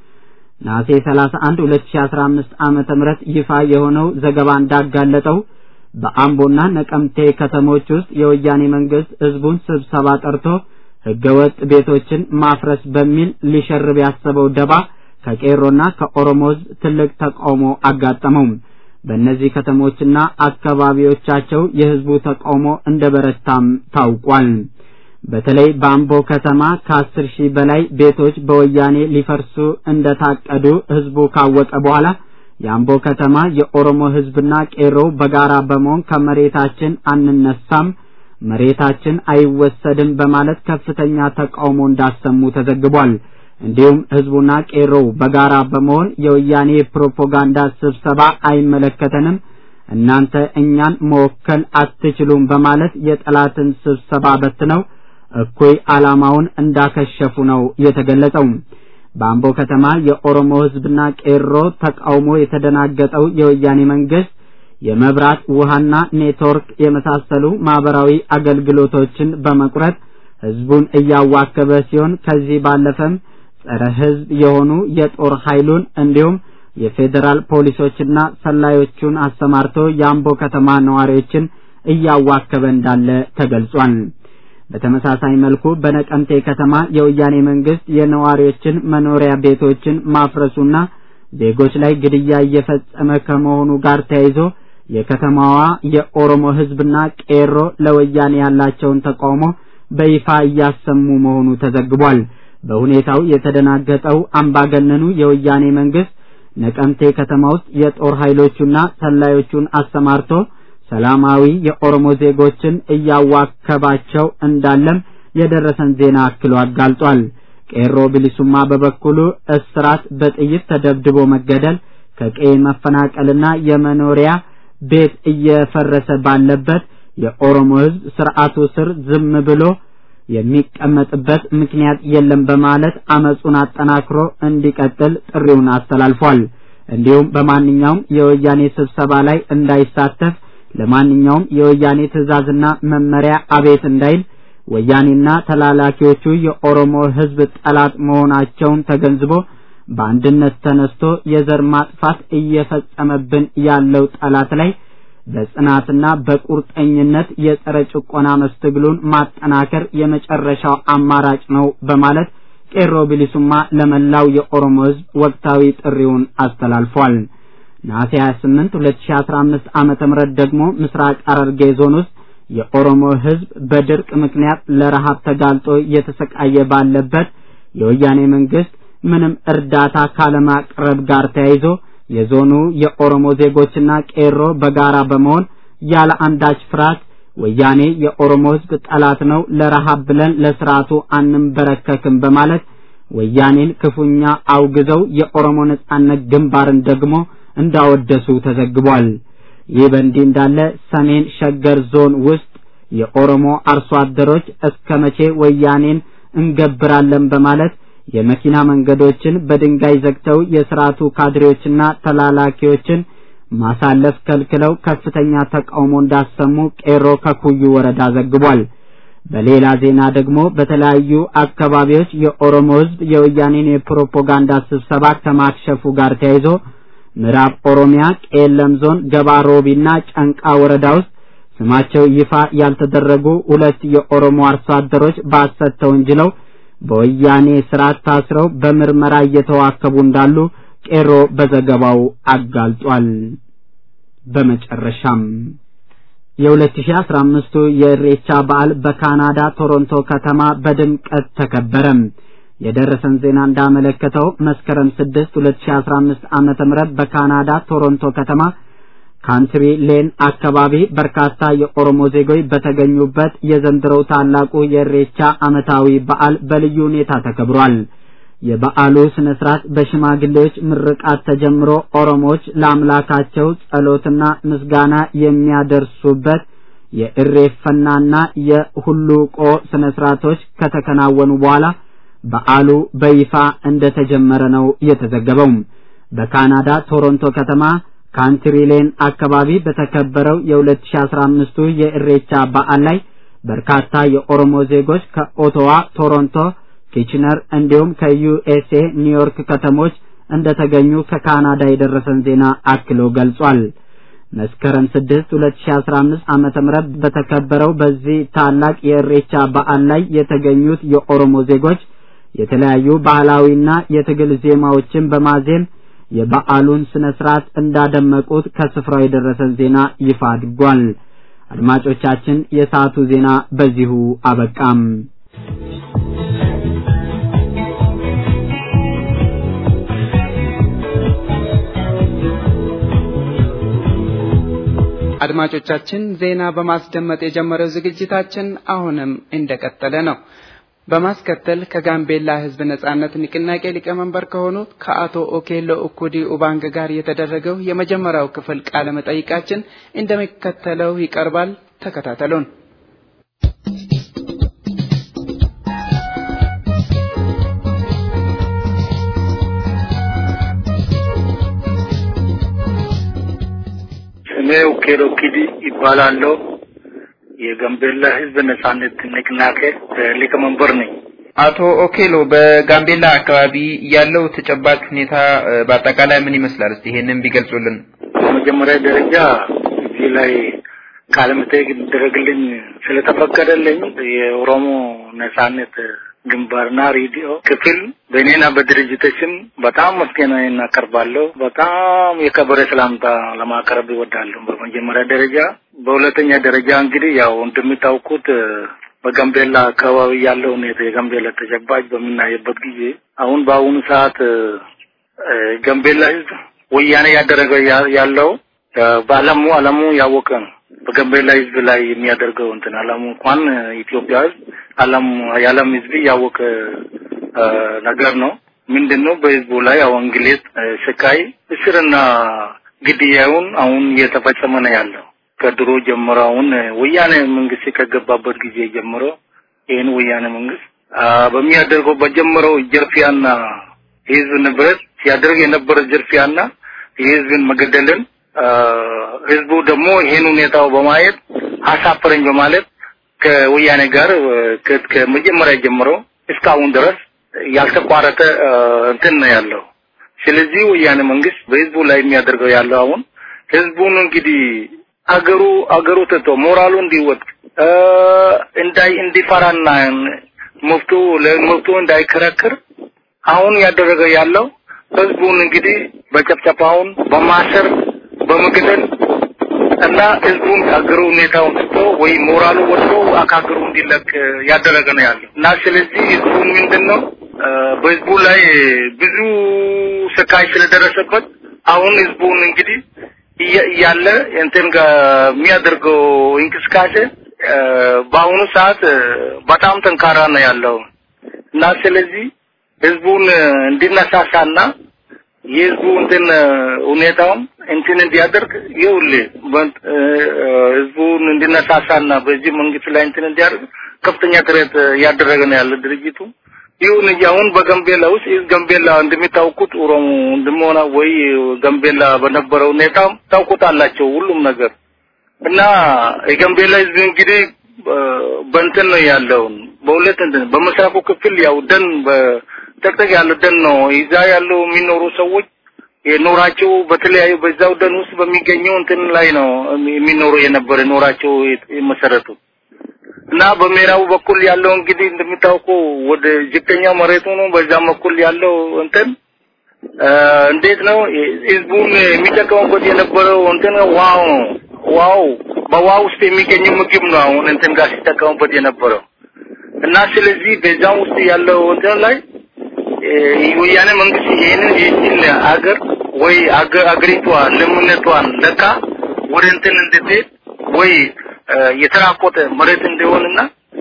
ነሐሴ 31 2015 ዓመተ ምህረት ይፋ የሆነው ዘገባ እንዳጋለጠው በአምቦና ነቀምቴ ከተሞች ውስጥ የወያኔ መንግስት ህዝቡን ስብሰባ ጠርቶ ህገወጥ ቤቶችን ማፍረስ በሚል ሊሸርብ ያሰበው ደባ ከቄሮና ከኦሮሞ ህዝብ ትልቅ ተቃውሞ አጋጠመው። በእነዚህ ከተሞችና አካባቢዎቻቸው የህዝቡ ተቃውሞ እንደበረታም ታውቋል። በተለይ በአምቦ ከተማ ከ10,000 በላይ ቤቶች በወያኔ ሊፈርሱ እንደታቀዱ ህዝቡ ካወቀ በኋላ የአምቦ ከተማ የኦሮሞ ህዝብና ቄሮ በጋራ በመሆን ከመሬታችን አንነሳም፣ መሬታችን አይወሰድም በማለት ከፍተኛ ተቃውሞ እንዳሰሙ ተዘግቧል። እንዲሁም ህዝቡና ቄሮ በጋራ በመሆን የወያኔ ፕሮፓጋንዳ ስብሰባ አይመለከተንም፣ እናንተ እኛን መወከል አትችሉም በማለት የጠላትን ስብሰባ በትነው እኩይ ዓላማውን እንዳከሸፉ ነው የተገለጸው። በአምቦ ከተማ የኦሮሞ ህዝብና ቄሮ ተቃውሞ የተደናገጠው የወያኔ መንግስት የመብራት ውሃና ኔትወርክ የመሳሰሉ ማህበራዊ አገልግሎቶችን በመቁረጥ ህዝቡን እያዋከበ ሲሆን ከዚህ ባለፈም ጸረ ህዝብ የሆኑ የጦር ኃይሉን እንዲሁም የፌደራል ፖሊሶችና ሰላዮቹን አሰማርቶ የአምቦ ከተማ ነዋሪዎችን እያዋከበ እንዳለ ተገልጿል። በተመሳሳይ መልኩ በነቀምቴ ከተማ የወያኔ መንግስት የነዋሪዎችን መኖሪያ ቤቶችን ማፍረሱና ዜጎች ላይ ግድያ እየፈጸመ ከመሆኑ ጋር ተያይዞ የከተማዋ የኦሮሞ ህዝብና ቄሮ ለወያኔ ያላቸውን ተቃውሞ በይፋ እያሰሙ መሆኑ ተዘግቧል። በሁኔታው የተደናገጠው አምባገነኑ የወያኔ መንግስት ነቀምቴ ከተማ ውስጥ የጦር ኃይሎቹና ሰላዮቹን አሰማርቶ ሰላማዊ የኦሮሞ ዜጎችን እያዋከባቸው እንዳለም የደረሰን ዜና አክሎ አጋልጧል። ቄሮ ቢሊሱማ በበኩሉ እስራት፣ በጥይት ተደብድቦ መገደል፣ ከቀይ መፈናቀልና የመኖሪያ ቤት እየፈረሰ ባለበት የኦሮሞ ህዝብ ስርዓቱ ስር ዝም ብሎ የሚቀመጥበት ምክንያት የለም በማለት አመጹን አጠናክሮ እንዲቀጥል ጥሪውን አስተላልፏል። እንዲሁም በማንኛውም የወያኔ ስብሰባ ላይ እንዳይሳተፍ ለማንኛውም የወያኔ ትዕዛዝና መመሪያ አቤት እንዳይል ወያኔና ተላላኪዎቹ የኦሮሞ ህዝብ ጠላት መሆናቸውን ተገንዝቦ በአንድነት ተነስቶ የዘር ማጥፋት እየፈጸመብን ያለው ጠላት ላይ በጽናትና በቁርጠኝነት የጸረ ጭቆና መስተግሉን ማጠናከር የመጨረሻው አማራጭ ነው በማለት ቄሮ ቢሊሱማ ለመላው የኦሮሞ ህዝብ ወቅታዊ ጥሪውን አስተላልፏል። ነሐሴ 28 2015 ዓመተ ምህረት ደግሞ ምስራቅ ሐረርጌ ዞን ውስጥ የኦሮሞ ህዝብ በድርቅ ምክንያት ለረሃብ ተጋልጦ እየተሰቃየ ባለበት የወያኔ መንግስት ምንም እርዳታ ካለማቅረብ ጋር ተያይዞ የዞኑ የኦሮሞ ዜጎችና ቄሮ በጋራ በመሆን ያለ አንዳች ፍርሃት ወያኔ የኦሮሞ ህዝብ ጠላት ነው፣ ለረሃብ ብለን ለስርዓቱ አንንበረከክም በማለት ወያኔን ክፉኛ አውግዘው የኦሮሞ ነጻነት ግንባርን ደግሞ እንዳወደሱ ተዘግቧል። ይህ በእንዲህ እንዳለ ሰሜን ሸገር ዞን ውስጥ የኦሮሞ አርሶ አደሮች እስከመቼ ወያኔን እንገብራለን በማለት የመኪና መንገዶችን በድንጋይ ዘግተው የስርዓቱ ካድሬዎችና ተላላኪዎችን ማሳለፍ ከልክለው ከፍተኛ ተቃውሞ እንዳሰሙ ቄሮ ከኩዩ ወረዳ ዘግቧል። በሌላ ዜና ደግሞ በተለያዩ አካባቢዎች የኦሮሞ ህዝብ የወያኔን የፕሮፓጋንዳ ስብሰባ ከማክሸፉ ጋር ተያይዞ ምዕራብ ኦሮሚያ ቄለም ዞን ገባሮቢና ጨንቃ ወረዳ ውስጥ ስማቸው ይፋ ያልተደረጉ ሁለት የኦሮሞ አርሶ አደሮች በሐሰት ተወንጅለው በወያኔ ስርዓት ታስረው በምርመራ እየተዋከቡ እንዳሉ ቄሮ በዘገባው አጋልጧል። በመጨረሻም የ2015 የኢሬቻ በዓል በካናዳ ቶሮንቶ ከተማ በድምቀት ተከበረ። የደረሰን ዜና እንዳመለከተው መስከረም 6 2015 ዓመተ ምህረት በካናዳ ቶሮንቶ ከተማ ካንትሪ ሌን አካባቢ በርካታ የኦሮሞ ዜጎች በተገኙበት የዘንድሮው ታላቁ የኢሬቻ ዓመታዊ በዓል በልዩ ሁኔታ ተከብሯል። የበዓሉ ስነ ስርዓት በሽማግሌዎች ምርቃት ተጀምሮ ኦሮሞዎች ለአምላካቸው ጸሎትና ምስጋና የሚያደርሱበት የእሬፈናና የሁሉቆ ስነ ስርዓቶች ከተከናወኑ በኋላ በዓሉ በይፋ እንደተጀመረ ነው የተዘገበው። በካናዳ ቶሮንቶ ከተማ ካንትሪ ሌን አካባቢ በተከበረው የ2015 የእሬቻ በዓል ላይ በርካታ የኦሮሞ ዜጎች ከኦቶዋ፣ ቶሮንቶ፣ ኪችነር እንዲሁም ከዩኤስኤ ኒውዮርክ ከተሞች እንደተገኙ ከካናዳ የደረሰን ዜና አክሎ ገልጿል። መስከረም 6 2015 ዓመተ ምህረት በተከበረው በዚህ ታላቅ የእሬቻ በዓል ላይ የተገኙት የኦሮሞ ዜጎች የተለያዩ ባህላዊና የትግል ዜማዎችን በማዜም የበዓሉን ስነ ስርዓት እንዳደመቁት ከስፍራው የደረሰን ዜና ይፋ አድርጓል። አድማጮቻችን የሰዓቱ ዜና በዚሁ አበቃም። አድማጮቻችን ዜና በማስደመጥ የጀመረው ዝግጅታችን አሁንም እንደቀጠለ ነው። በማስከተል ከጋምቤላ ህዝብ ነጻነት ንቅናቄ ሊቀመንበር ከሆኑት ከአቶ ኦኬሎ ኡኩዲ ኡባንግ ጋር የተደረገው የመጀመሪያው ክፍል ቃለ መጠይቃችን እንደሚከተለው ይቀርባል። ተከታተሉን። እኔ ኦኬሎ ኡኩዲ ይባላለሁ። የጋምቤላ ህዝብ ነጻነት ንቅናቄ ሊቀመንበር ነኝ። አቶ ኦኬሎ በጋምቤላ አካባቢ ያለው ተጨባጭ ሁኔታ በአጠቃላይ ምን ይመስላል? እስቲ ይሄንን ቢገልጹልን። በመጀመሪያ ደረጃ እዚህ ላይ ቃለ መጠይቅ እንዲደረግልኝ ስለተፈቀደልኝ የኦሮሞ ነጻነት ግንባርና ሬዲዮ ክፍል በእኔና በድርጅታችን በጣም ምስጋናዬን እናቀርባለሁ። በጣም የከበረ ሰላምታ ለማቅረብ እወዳለሁ በመጀመሪያ ደረጃ። በሁለተኛ ደረጃ እንግዲህ ያው እንደምታውቁት በጋምቤላ አካባቢ ያለው ሁኔታ የጋምቤላ ተጨባጭ በምናይበት ጊዜ አሁን በአሁኑ ሰዓት ጋምቤላ ህዝብ ወያኔ ያደረገው ያለው በዓለሙ ያወቀ ነው። በጋምቤላ ህዝብ ላይ የሚያደርገው እንትን ዓለሙ እንኳን ኢትዮጵያ የዓለም ህዝብ ያወቀ ነገር ነው። ምንድነው በህዝቡ ላይ እንግሊዝ ስቃይ እስርና ግድያውን አሁን እየተፈጸመ ነው ያለው። ከድሮ ጀምሮ አሁን ወያኔ መንግስት ከገባበት ጊዜ ጀምሮ ይሄን ወያኔ መንግስት በሚያደርገው በጀመረው ጀርፊያና ህዝብ ንብረት ሲያደርግ የነበረ ጀርፊያና የህዝብን መገደልን ህዝቡ ደግሞ ይሄን ሁኔታው በማየት አሳፈረኝ በማለት ከወያኔ ጋር ከመጀመሪያ ጀምሮ እስካሁን ድረስ ያልተቋረጠ እንትን ነው ያለው። ስለዚህ ወያኔ መንግስት በህዝቡ ላይ የሚያደርገው ያለው አሁን ህዝቡን እንግዲህ አገሩ ተቶ ሞራሉ እንዲወድቅ እንዲፈራና መፍቱ እንዳይከራከር አሁን ያደረገው ያለው ህዝቡን እንግዲህ በጨፍጨፋውን በማሰር በመግደል እና ህዝቡን አገሩ ሁኔታውን ትቶ ወይ ሞራሉ ወጥቶ አካገሩ እንዲለቅ ያደረገ ነው ያለው እና ስለዚህ ህዝቡ ምንድነው በህዝቡ ላይ ብዙ ስቃይ ስለደረሰበት አሁን ህዝቡን እንግዲህ ያለ እንትን ጋር የሚያደርገው እንቅስቃሴ በአሁኑ ሰዓት በጣም ጠንካራ ነው ያለው እና ስለዚህ ህዝቡን እንዲነሳሳና የህዝቡ እንትን ሁኔታውን እንትን እንዲያደርግ ህዝቡን እንዲነሳሳና በዚህ መንግስት ላይ እንትን እንዲያደርግ ከፍተኛ ጥረት ያደረገ ነው ያለው ድርጅቱ። ይሁን እንጂ አሁን በጋምቤላ ውስጥ ጋምቤላ እንደሚታወቁት ኦሮሞ እንደሆነ ወይ ጋምቤላ በነበረው ሁኔታ ታውቁታላችሁ ሁሉም ነገር እና የጋምቤላ ህዝብ እንግዲህ በእንትን ነው ያለው በሁለት እንትን በመሰረቱ ክፍል ያው ደን በተጠቅ ያለው ደን ነው ይዛ ያለው የሚኖሩ ሰዎች የኖራቸው በተለያዩ በዛው ደን ውስጥ በሚገኘው እንትን ላይ ነው የሚኖሩ የነበረ ኖራቸው መሰረቱ እና በሜራው በኩል ያለው እንግዲህ እንደምታውቁ ወደ ዝቅተኛው መሬት ሆኖ በዛም በኩል ያለው እንትን እንዴት ነው ህዝቡን የሚጠቀሙበት የነበረው እንትን ዋው በዋው ውስጥ የሚገኝ ምግብ ነው አሁን እንትን ጋር ሲጠቀሙበት የነበረው እና ስለዚህ በዛው ውስጥ ያለው እንትን ላይ ወያኔ መንግስት ይሄንን አገር ወይ አገሪቷ ለምነቷን ለካ ወደ እንትን እንድትሄድ ወይ የተራቆተ መሬት እንደሆነና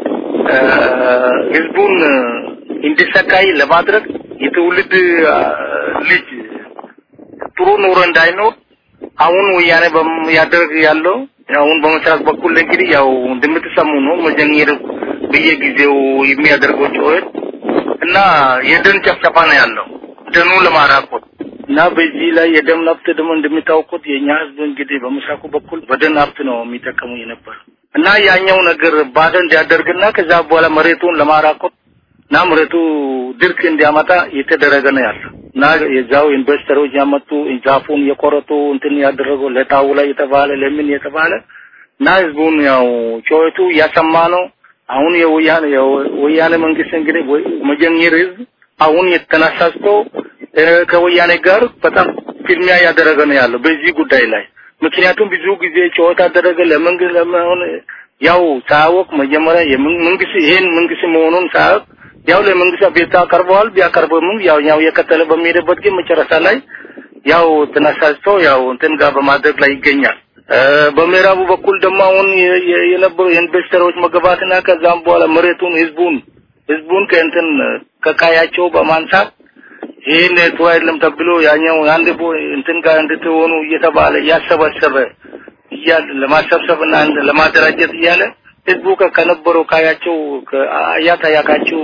ህዝቡን እንዲሰቃይ ለማድረግ የትውልድ ልጅ ጥሩ ኑሮ እንዳይኖር አሁን ወያኔ ያደርግ ያለው አሁን በመሳቅ በኩል እንግዲህ ያው እንደምትሰሙ ነው መጀመሪያ በየጊዜው የሚያደርገው ጩኸት እና የደን ጨፍጨፋ ነው ያለው ደኑ ለማራቆት እና በዚህ ላይ የደም ነፍጥ ደግሞ እንደምታውቁት የኛ ህዝብ እንግዲህ በመሳቁ በኩል በደን ሀብት ነው የሚጠቀሙ የነበር እና ያኛው ነገር ባደ እንዲያደርግና ከዛ በኋላ መሬቱን ለማራቆት እና መሬቱ ድርቅ እንዲያመጣ የተደረገ ነው ያለው እና የዛው ኢንቨስተሮች ያመጡ ዛፉን የቆረጡ እንትን ያደረገው ለታውላ የተባለ ለምን የተባለ እና ህዝቡን ያው ጮይቱ ያሰማ ነው አሁን የወያኔ መንግስት እንግዲህ መጀመሪያ ህዝብ አሁን የተነሳስቶ ከወያኔ ጋር በጣም ፍልሚያ ያደረገ ነው ያለው በዚህ ጉዳይ ላይ ምክንያቱም ብዙ ጊዜ ጮታ ያደረገ ለመንግስት ለምን ያው ታወቅ መጀመሪያ የመንግስት ይሄን መንግስት መሆኑን ታወቅ ያው ለመንግስት ቤታ ቀርበዋል ቢያቀርበም ያው የከተለ በሚሄድበት ግን መጨረሻ ላይ ያው ተነሳስቶ ያው እንትን ጋር በማድረግ ላይ ይገኛል በመራቡ በኩል ደግሞ አሁን የነበሩ ኢንቨስተሮች መገባትና ከዛም በኋላ መሬቱን ህዝቡን ከእንትን ከካያቸው በማንሳት ይሄን ተዋይለም ተብሎ ያኛው አንድ እንትን ጋር እንድትሆኑ እየተባለ ያሰባሰበ ይያል ለማሰብሰብና ለማደራጀት ይያለ ህዝቡ ከነበረው ካያቸው ያታያካቸው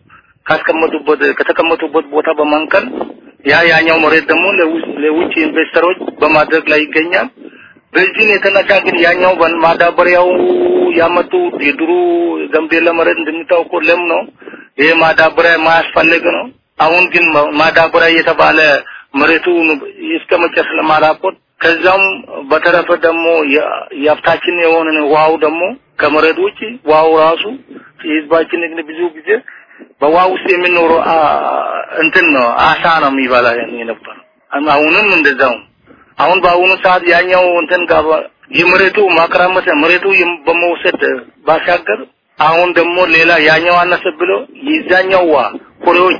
ከተቀመጡበት ቦታ በማንቀል ያኛው መሬት ደግሞ ለውጭ ኢንቨስተሮች በማድረግ ላይ ይገኛል በዚህ የተነሳ ግን ያኛው ማዳበሪያው ያመጡ የድሩ ገምቤላ መሬት እንደምታውቁ ለም ነው ይሄ ማዳበሪያ ማያስፈልግ ነው አሁን ግን ማዳበሪያ የተባለ መሬቱ እስከመጨረሻ ለማራቆት ከዛም በተረፈ ደግሞ ያፍታችን የሆነ ውሃው ደግሞ ከመሬት ውጪ ውሃው ራሱ ህዝባችን እንግዲህ ብዙ ጊዜ በውሃ ውስጥ የሚኖረው እንትን ነው አሳ ነው የሚባላ የነበር አሁንም እንደዛው አሁን በአሁኑ ሰዓት ያኛው እንትን ጋር የመሬቱ ማከራመት መሬቱ በመውሰድ ባሻገር አሁን ደግሞ ሌላ ያኛው አነሰ ብሎ ይዛኛው ኮሬዎች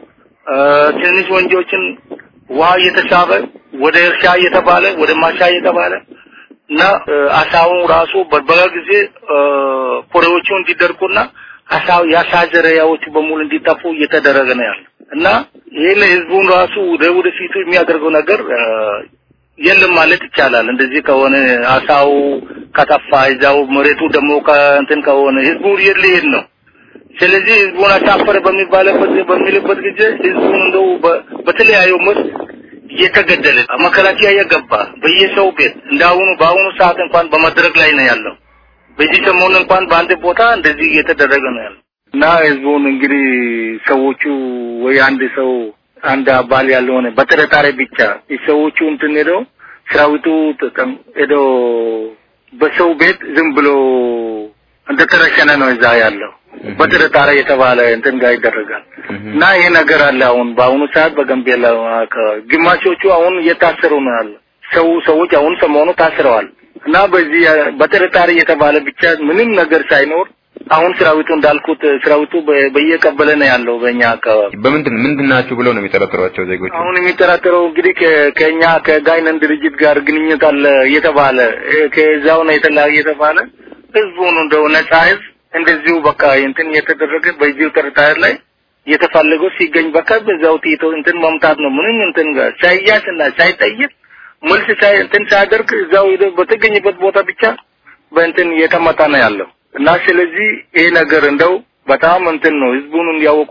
ትንሽ ወንጆችን ውሃ እየተሳበ ወደ እርሻ እየተባለ ወደ ማሻ እየተባለ እና አሳው ራሱ በበጊዜ ኮሬዎቹ እንዲደርቁና አሳው ያሳዘረያዎቹ በሙሉ እንዲጠፉ እየተደረገ ነው ያለው እና ይሄን ህዝቡን ራሱ ወደፊቱ የሚያደርገው ነገር የለም ማለት ይቻላል እንደዚህ ከሆነ አሳው ከጠፋ ይዛው መሬቱ ደግሞ ከእንትን ከሆነ ህዝቡ ይልሄድ ነው ስለዚህ ህዝቡን አሳፈረ በሚልበት ጊዜ ህዝቡን እንደው በተለያዩ መስክ እየተገደለ መከላከያ ያገባ በየሰው ቤት እንዳሁኑ በአሁኑ ሰዓት እንኳን በመድረክ ላይ ነው ያለው በዚህ ሰሞን እንኳን በአንድ ቦታ እንደዚህ እየተደረገ ነው ያለው እና ህዝቡን እንግዲህ ሰዎቹ ወይ አንድ ሰው አንድ አባል ያለውን በተረታረ ብቻ ሰዎቹ እንትን ሄደው ሰራዊቱ ሄደው በሰው ቤት ዝም ብሎ እንደተረሸነ ነው እዛ ያለው በተረታረ የተባለ እንትን ጋር ይደረጋል እና ይሄ ነገር አለ አሁን በአሁኑ ሰዓት በገምቤላ ግማሾቹ አሁን እየታሰሩ ነው ያለው ሰዎች አሁን ሰሞኑ ታስረዋል እና በዚህ በተረታረ የተባለ ብቻ ምንም ነገር ሳይኖር አሁን ሰራዊቱ እንዳልኩት ሰራዊቱ በየቀበለ ነው ያለው በእኛ አካባቢ ምንድናችሁ ብለው ነው የሚጠረጥሯቸው ዜጎች አሁን የሚጠረጥረው እንግዲህ ከኛ ከጋይነን ድርጅት ጋር ግንኙነት አለ የተባለ ከዛው ነው የተባለ ህዝቡን እንደው ነፃ ህዝብ እንደዚሁ በቃ እንትን የተደረገ በዚሁ ተርታር ላይ የተፈለገው ሲገኝ በቃ በዛው ቲቶ እንትን መምታት ነው ምንም እንትን ጋር ሳይያስና ሳይጠይቅ መልስ እንትን ሳይደርግ እዛው በተገኘበት ቦታ ብቻ በእንትን የተመታ ነው ያለው እና ስለዚህ ይሄ ነገር እንደው በጣም እንትን ነው ህዝቡን እንዲያውቁ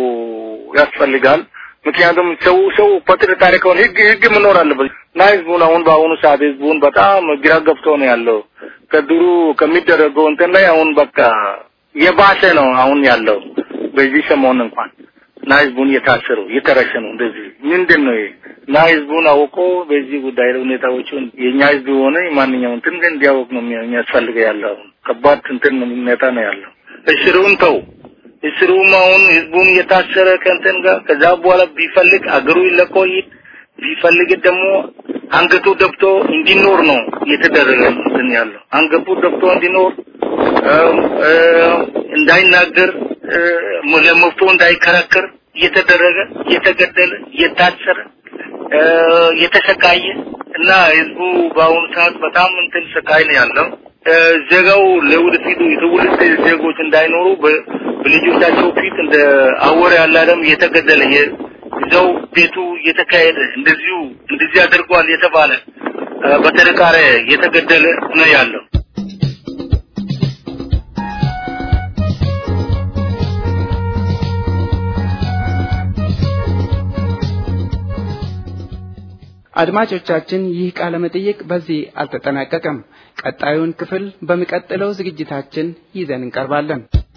ያስፈልጋል ምክንያቱም ሰው ፓትሪ ታሪካውን ህግ መኖር አለበት እና ህዝቡን አሁን በአሁኑ ሰዓት ህዝቡን በጣም ግራ ገብቶ ነው ያለው ከድሩ ከሚደረገው እንትን ላይ አሁን በቃ የባሰ ነው አሁን ያለው በዚህ ሰሞን እንኳን እና ህዝቡን የታሰሩ የተረሸኑ እንደዚህ ምንድነው እና ህዝቡን አውቆ በዚህ ጉዳይ ሁኔታዎችን የኛ ህዝብ ሆነ ማንኛውም እንትን እንዲያውቅ ነው የሚያስፈልገው ያለው ከባድ እንትን ሁኔታ ነው ያለው እስሩን ተው እስሩማውን ህዝቡን የታሰረ ከእንትን ጋር ከዛ በኋላ ቢፈልግ አገሩ ይለቆይ ቢፈልግ ደግሞ አንገቱ ደብቶ እንዲኖር ነው የተደረገ እንትን ያለው አንገቱ ደብቶ እንዲኖር እንዳይናገር ለመፍቶ እንዳይከራከር የተደረገ የተገደለ የታሰረ የተሰቃየ እና ህዝቡ በአሁኑ ሰዓት በጣም እንትን ሰቃይ ነው ያለው ዜጋው ለወደፊቱ የትውልድ ዜጎች እንዳይኖሩ በልጆቻቸው ፊት እንደ አወር ያላለም የተገደለ የዘው ቤቱ የተካሄደ እንደዚህ አድርጓል የተባለ በተደጋጋሚ እየተገደለ ነው ያለው። አድማጮቻችን ይህ ቃለ መጠይቅ በዚህ አልተጠናቀቀም። ቀጣዩን ክፍል በሚቀጥለው ዝግጅታችን ይዘን እንቀርባለን።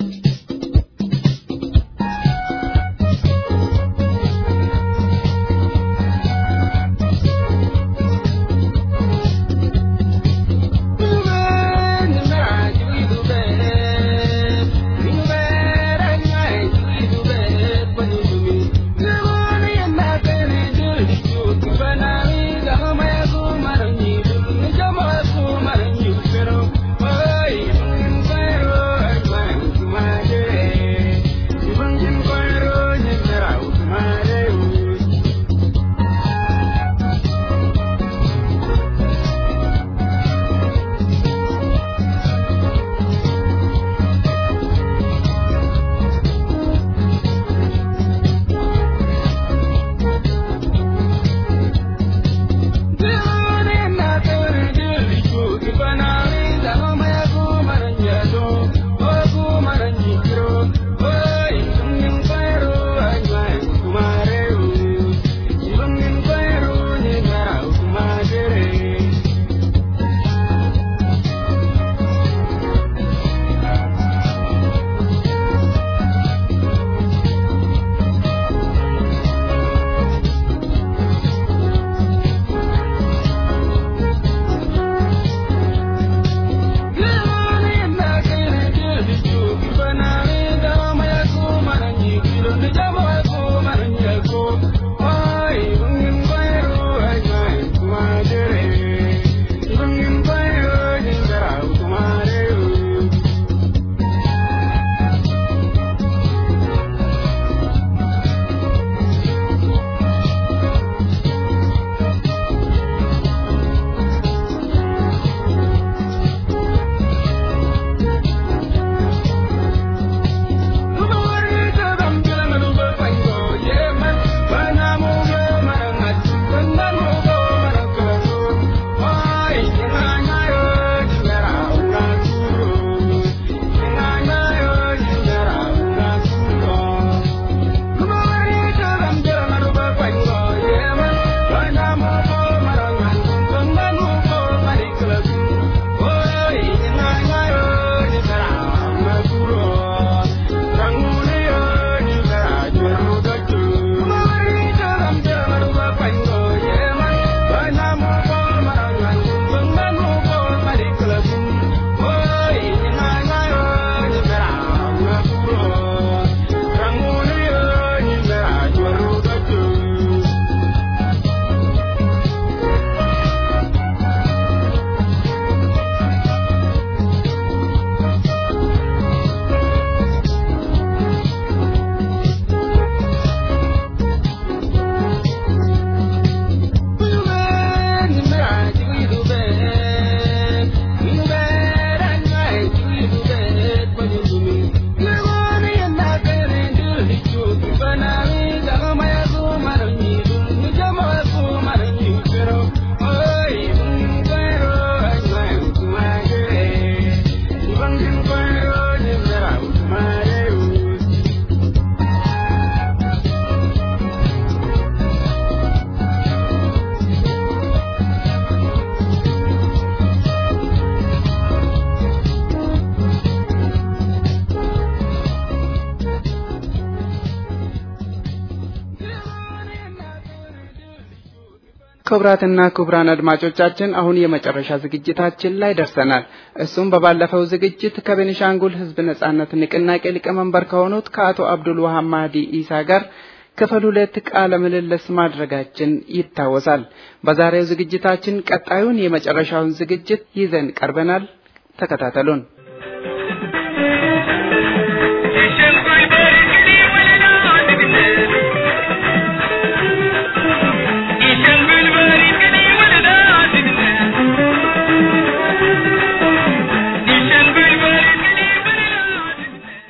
ክቡራትና ክቡራን አድማጮቻችን አሁን የመጨረሻ ዝግጅታችን ላይ ደርሰናል። እሱም በባለፈው ዝግጅት ከቤኒሻንጉል ሕዝብ ነጻነት ንቅናቄ ሊቀመንበር ከሆኑት ከአቶ አብዱል ወሃብ ማህዲ ኢሳ ጋር ክፍል 2 ቃለ ምልልስ ማድረጋችን ይታወሳል። በዛሬው ዝግጅታችን ቀጣዩን የመጨረሻውን ዝግጅት ይዘን ቀርበናል። ተከታተሉን።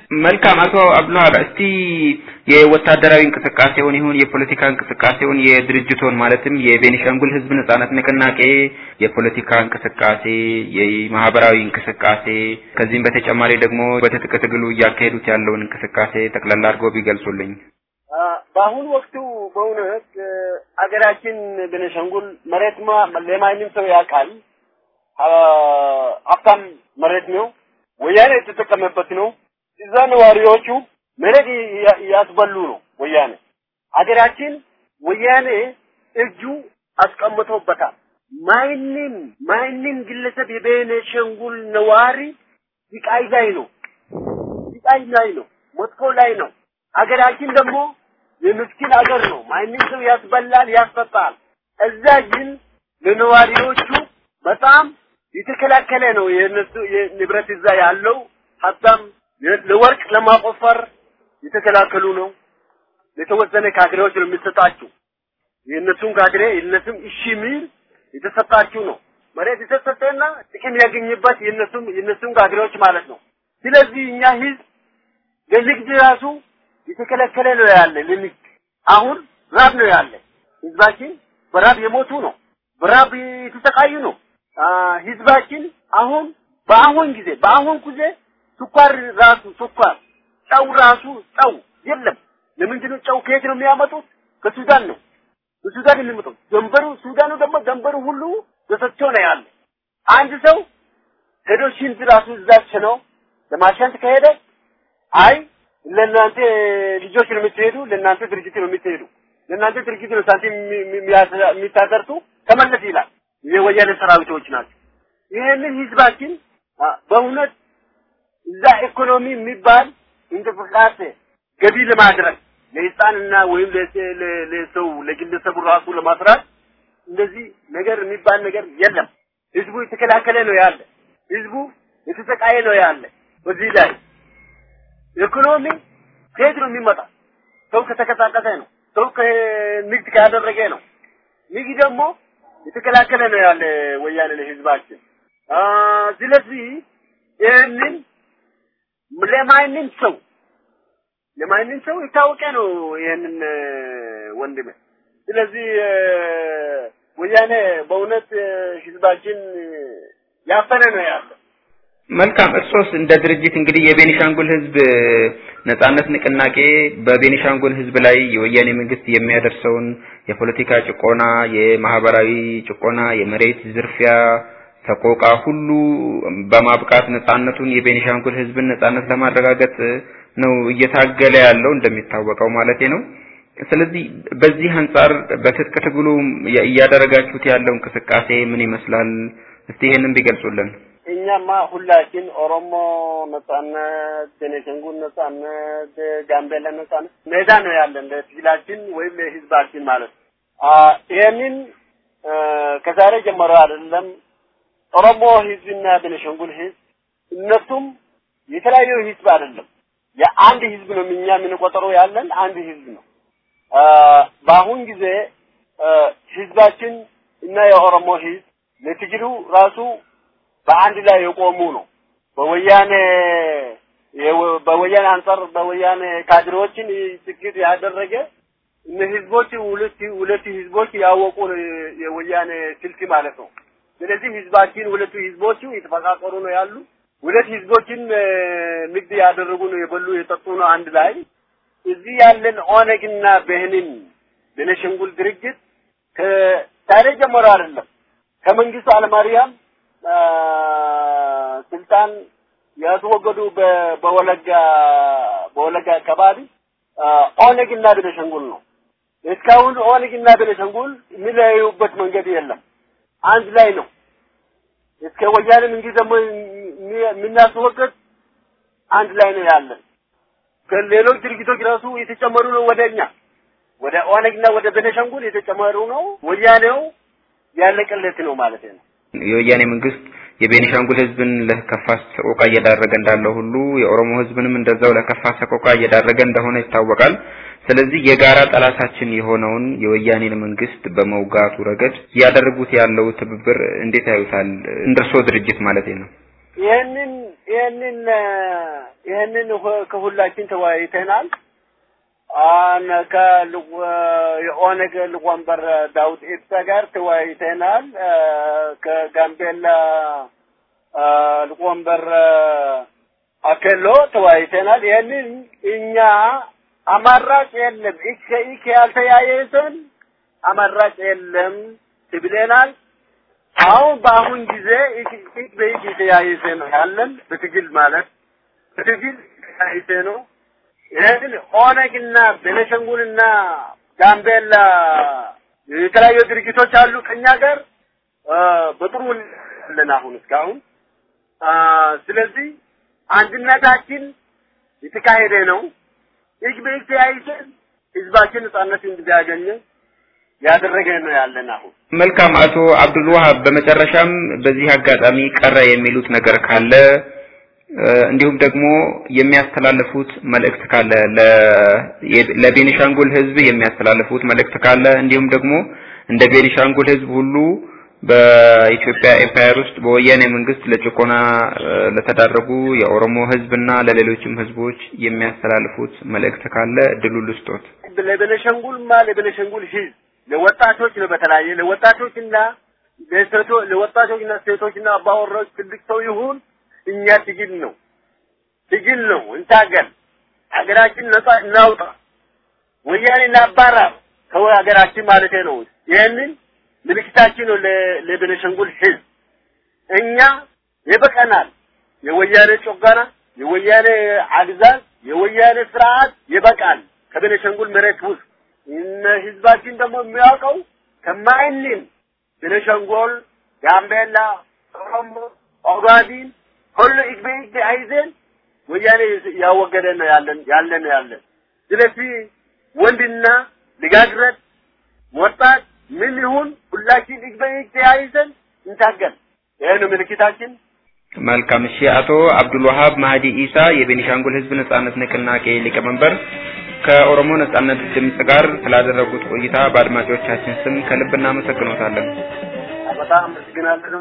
መልካም አቶ አብዱልሃብ እስቲ የወታደራዊ እንቅስቃሴውን ይሁን የፖለቲካ እንቅስቃሴውን የድርጅቶን ማለትም የቤኒሻንጉል ህዝብ ነጻነት ንቅናቄ የፖለቲካ እንቅስቃሴ የማህበራዊ እንቅስቃሴ ከዚህም በተጨማሪ ደግሞ በትጥቅ ትግሉ ያካሄዱት ያለውን እንቅስቃሴ ጠቅላላ አድርገው ቢገልጹልኝ። በአሁኑ ወቅቱ በእውነት አገራችን ቤኒሻንጉል መሬትማ ለማንም ሰው ያውቃል ሀብታም መሬት ነው ወያኔ የተጠቀመበት ነው እዛ ነዋሪዎቹ መሬት ያስበሉ ነው ወያኔ አገራችን ወያኔ እጁ አስቀምጦበታል ማንም ግለሰብ የቤኒሻንጉል ነዋሪ ይቃይ ላይ ነው መጥፎ ላይ ነው አገራችን ደግሞ የምስኪን አገር ነው ማንም ሰው ያስበላል ያስፈጣል እዛ ግን ለነዋሪዎቹ በጣም የተከላከለ ነው የነሱ ንብረት እዛ ያለው ሀብታም ለወርቅ ለማቆፈር የተከላከሉ ነው ለተወሰነ ካድሬዎች ነው የሚሰጣቸው የነሱን ካድሬ የነሱም እሺ ሚል የተሰጣቸው ነው መሬት የተሰጠና ጥቅም ያገኝበት የነሱን ካድሬዎች ማለት ነው ስለዚህ እኛ ህዝብ ለንግድ ራሱ የተከለከለ ነው ያለ ለንግድ አሁን ራብ ነው ያለ ህዝባችን በራብ የሞቱ ነው በራብ የተሰቃዩ ነው ህዝባችን አሁን በአሁን ጊዜ ስኳር ጨው ራሱ የለም ለምንድን ነው ጨው ከየት ነው የሚያመጡት ከሱዳን ነው ከሱዳን የሚመጡት ሱዳኑ ደግሞ ደንበሩ ሁሉ ተሰጥቶ ነው ያለ አንድ ሰው ሄዶ ሽንት ራሱ እዛች ነው ለማሸንት ከሄደ አይ ለእናንተ ልጆች ነው የምትሄዱ ለእናንተ ድርጅት ነው የምትሄዱ ለእናንተ ድርጅት ነው ሳንቲም የሚታሰርቱ ተመለስ ይላል የወያኔ ሰራዊቶች ናቸው ይሄንን ህዝባችን በእውነት እዛ ኢኮኖሚ የሚባል እንቅስቃሴ ገቢ ለማድረግ ለህፃንና ወይም ለሰው ለግለሰቡ ራሱ ለማስራት እንደዚህ ነገር የሚባል ነገር የለም ህዝቡ የተከላከለ ነው ያለ ህዝቡ የተሰቃየ ነው ያለ በዚህ ላይ ኢኮኖሚ ከየት ነው የሚመጣ ሰው ከተከታተለ ነው ሰው ከንግድ ካደረገ ነው ንግድ ደግሞ የተከላከለ ነው ያለ ወያኔ ለህዝባችን ስለዚህ ይሄንን ለማንም ሰው ይታወቀ ነው ይሄንን ወንድሜ ስለዚህ ወያኔ በእውነት ህዝባችን ያፈነ ነው ያለ መልካም እርሶስ እንደ ድርጅት እንግዲህ የቤኒሻንጉል ህዝብ ነጻነት ንቅናቄ በቤኒሻንጉል ህዝብ ላይ የወያኔ መንግስት የሚያደርሰውን የፖለቲካ ጭቆና የማህበራዊ ጭቆና የመሬት ዝርፊያ ተቆቃ ሁሉ በማብቃት ነጻነቱን የቤኒሻንጉል ህዝብን ነጻነት ለማረጋገጥ ነው እየታገለ ያለው እንደሚታወቀው ማለት ነው ስለዚህ በዚህ አንፃር በትጥቅ ትግሉ ያደረጋችሁት ያለው እንቅስቃሴ ምን ይመስላል እስቲ ይሄንን ቢገልጹልን እኛማ ሁላችን ኦሮሞ ነጻነት ቤኒሻንጉል ነጻነት ጋምቤላ ነጻነት ሜዳ ነው ያለን ለትግላችን ወይም ለህዝባችን ማለት ይሄንን ከዛሬ ጀምሮ አይደለም ኦሮሞ ህዝብና ቤኒሻንጉል ህዝብ እነሱም የተለያዩ ህዝብ አይደለም የአንድ ህዝብ ነው እኛ የምንቆጥረው ያለን አንድ ህዝብ ነው በአሁን ጊዜ ህዝባችን እና የኦሮሞ ህዝብ ለትግሉ ራሱ በአንድ ላይ የቆሙ ነው በወያኔ አንፃር በወያኔ ካድሬዎችን ትግል ያደረገ ህዝቦች ሁለት ህዝቦች ያወቁ የወያኔ ስልት ማለት ነው ስለዚህ ህዝባችን ሁለቱ ህዝቦቹ የተፈቃቀሩ ነው ያሉ ሁለት ህዝቦችን ንግድ ያደረጉ ነው የበሉ የጠጡ ነው አንድ ላይ እዚህ ያለን ኦነግና በህንን ቤኒሻንጉል ድርጅት ከዛሬ ጀምሮ አይደለም ከመንግስቱ አለማርያም ስልጣን ያስወገዱ በወለጋ አካባቢ ኦነግና ቤኒሻንጉል ነው እስካሁን ኦነግና ቤኒሻንጉል የሚለያዩበት መንገድ የለም አንድ ላይ ነው እስከ ወያኔ እንግዲህ ደግሞ ምናስወገድ አንድ ላይ ነው ያለን ከሌሎች ድርጊቶች ራሱ የተጨመሩ ነው ወደኛ ወደ ኦነግና ወደ ቤኒሻንጉል የተጨመሩ ነው ወያኔው ያለቀለት ነው ማለት ነው የወያኔ መንግስት የቤኒሻንጉል ህዝብን ለከፋ ሰቆቃ እየዳረገ እንዳለው ሁሉ የኦሮሞ ህዝብንም እንደዛው ለከፋ ሰቆቃ እየዳረገ እንደሆነ ይታወቃል ስለዚህ የጋራ ጠላታችን የሆነውን የወያኔን መንግስት በመውጋቱ ረገድ ያደረጉት ያለው ትብብር እንዴት ያዩታል እንደርሶ ድርጅት ማለት ነው ይሄንን ከሁላችን ተወያይተናል። የኦነግ ሊቀመንበር ዳውድ ኢብሳ ጋር ተወያይተናል። ከጋምቤላ ሊቀመንበር አከሎ ተወያይተናል። ይሄንን እኛ አማራጭ የለም እከ ያልተያየሰን አማራጭ የለም ትብለናል። አሁን በአሁን ጊዜ በይት የተያየሰ ነው ያለን በትግል ማለት በትግል የተያየሰ ነው። ይሄን ኦነግና ቤኒሻንጉልና ጋምቤላ የተለያዩ ድርጅቶች አሉ ከኛ ጋር በጥሩ ለና አሁን እስካሁን ስለዚህ አንድነታችን የተካሄደ ነው። በይት የተያየሰን ህዝባችን ነጻነት እንዲያገኝ ያደረገ ነው ያለን አሁን። መልካም አቶ አብዱል ወሃብ በመጨረሻም በዚህ አጋጣሚ ቀረ የሚሉት ነገር ካለ እንዲሁም ደግሞ የሚያስተላልፉት መልእክት ካለ ለቤኒሻንጉል ህዝብ የሚያስተላልፉት መልእክት ካለ እንዲሁም ደግሞ እንደ ቤኒሻንጉል ህዝብ ሁሉ በኢትዮጵያ ኤምፓየር ውስጥ በወያኔ መንግስት ለጭቆና ለተዳረጉ የኦሮሞ ህዝብና ለሌሎችም ህዝቦች የሚያስተላልፉት መልእክት ካለ እድሉ ልስጦት። ለቤኒሻንጉል ህዝብ ለወጣቶች ነው በተለያየ ለወጣቶችና ሴቶችና አባወራዎች ትልቅ ሰው ይሁን እኛ ትግል ነው እንታገል ሀገራችን ነጻ እናውጣ ወያኔ ናባራ ከሀገራችን ማለት ነው። ይሄንን ምልክታችን ነው ለቤኒሻንጉል ህዝብ። እኛ ይበቃናል። የወያኔ ጮጋና የወያኔ አግዛዝ የወያኔ ስርዓት ይበቃል ከቤኒሻንጉል መሬት ውስጥ እነ ህዝባችን ደግሞ የሚያውቀው ከማይልን ቤኒሻንጉል ጋምቤላ ኦሮሞ ኦጋዴን ሁሉ ይግበይ አይዘን ወያኔ ያወገደ ነው ያለን ስለዚህ ወንድና ልጋግረት ወጣት ምን ይሁን ሁላችን ይግበይ አይዘን እንታገል። ይሄ ነው ምልክታችን። መልካም እሺ። አቶ አብዱል ወሃብ ማህዲ ኢሳ የቤኒሻንጉል ህዝብ ነጻነት ንቅናቄ ሊቀመንበር ከኦሮሞ ነጻነት ድምጽ ጋር ስላደረጉት ቆይታ በአድማጮቻችን ስም ከልብ እናመሰግኖታለን። በጣም አመሰግናለሁ።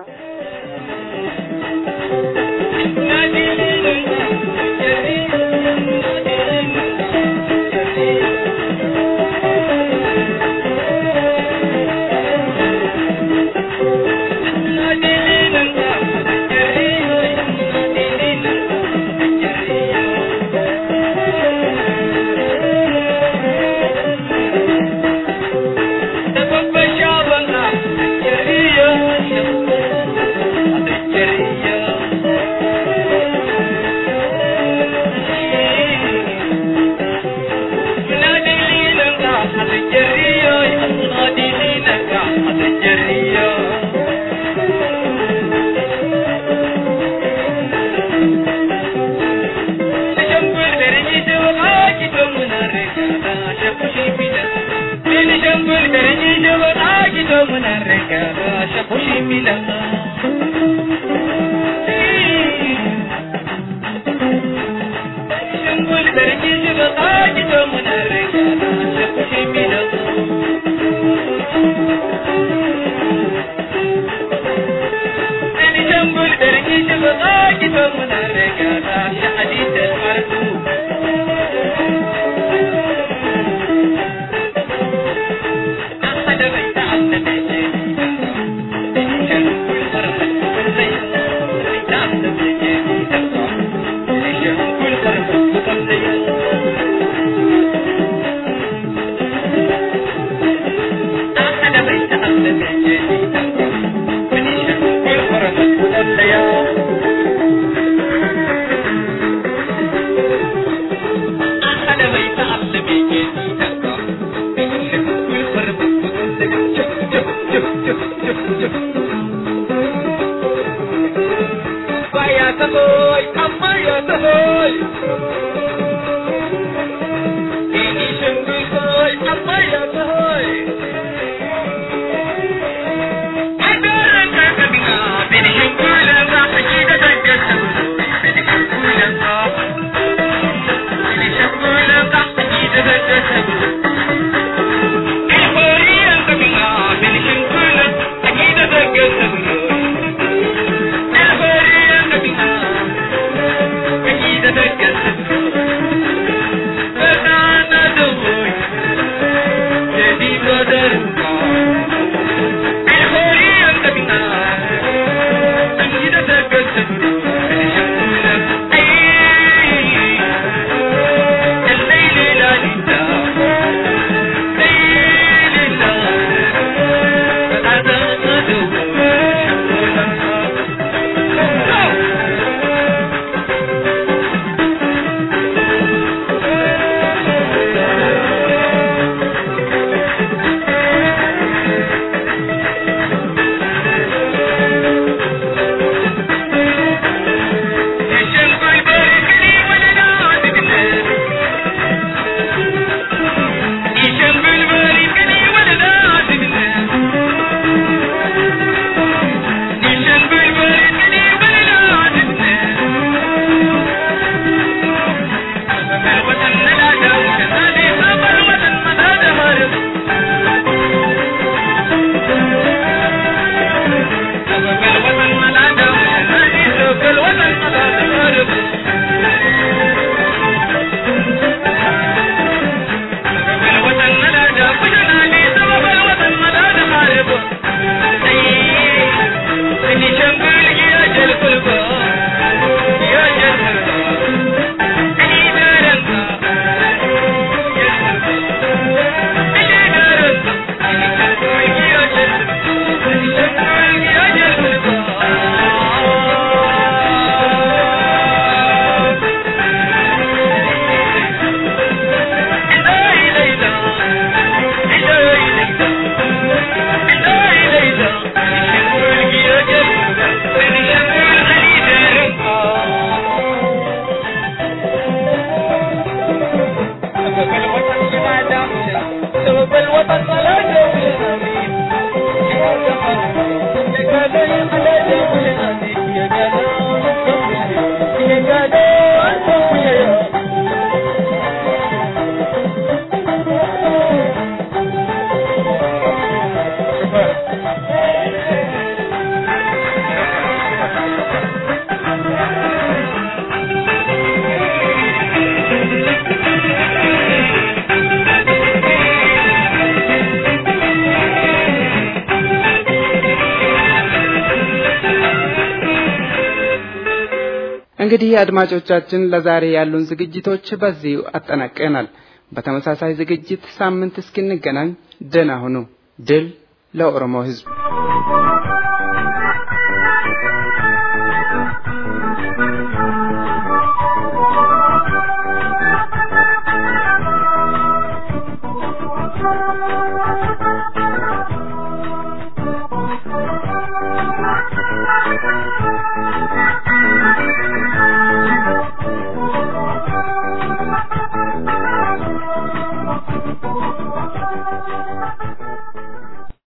እንግዲህ አድማጮቻችን ለዛሬ ያሉን ዝግጅቶች በዚሁ አጠናቀናል። በተመሳሳይ ዝግጅት ሳምንት እስክንገናኝ ደህና ሁኑ። ድል ለኦሮሞ ሕዝብ።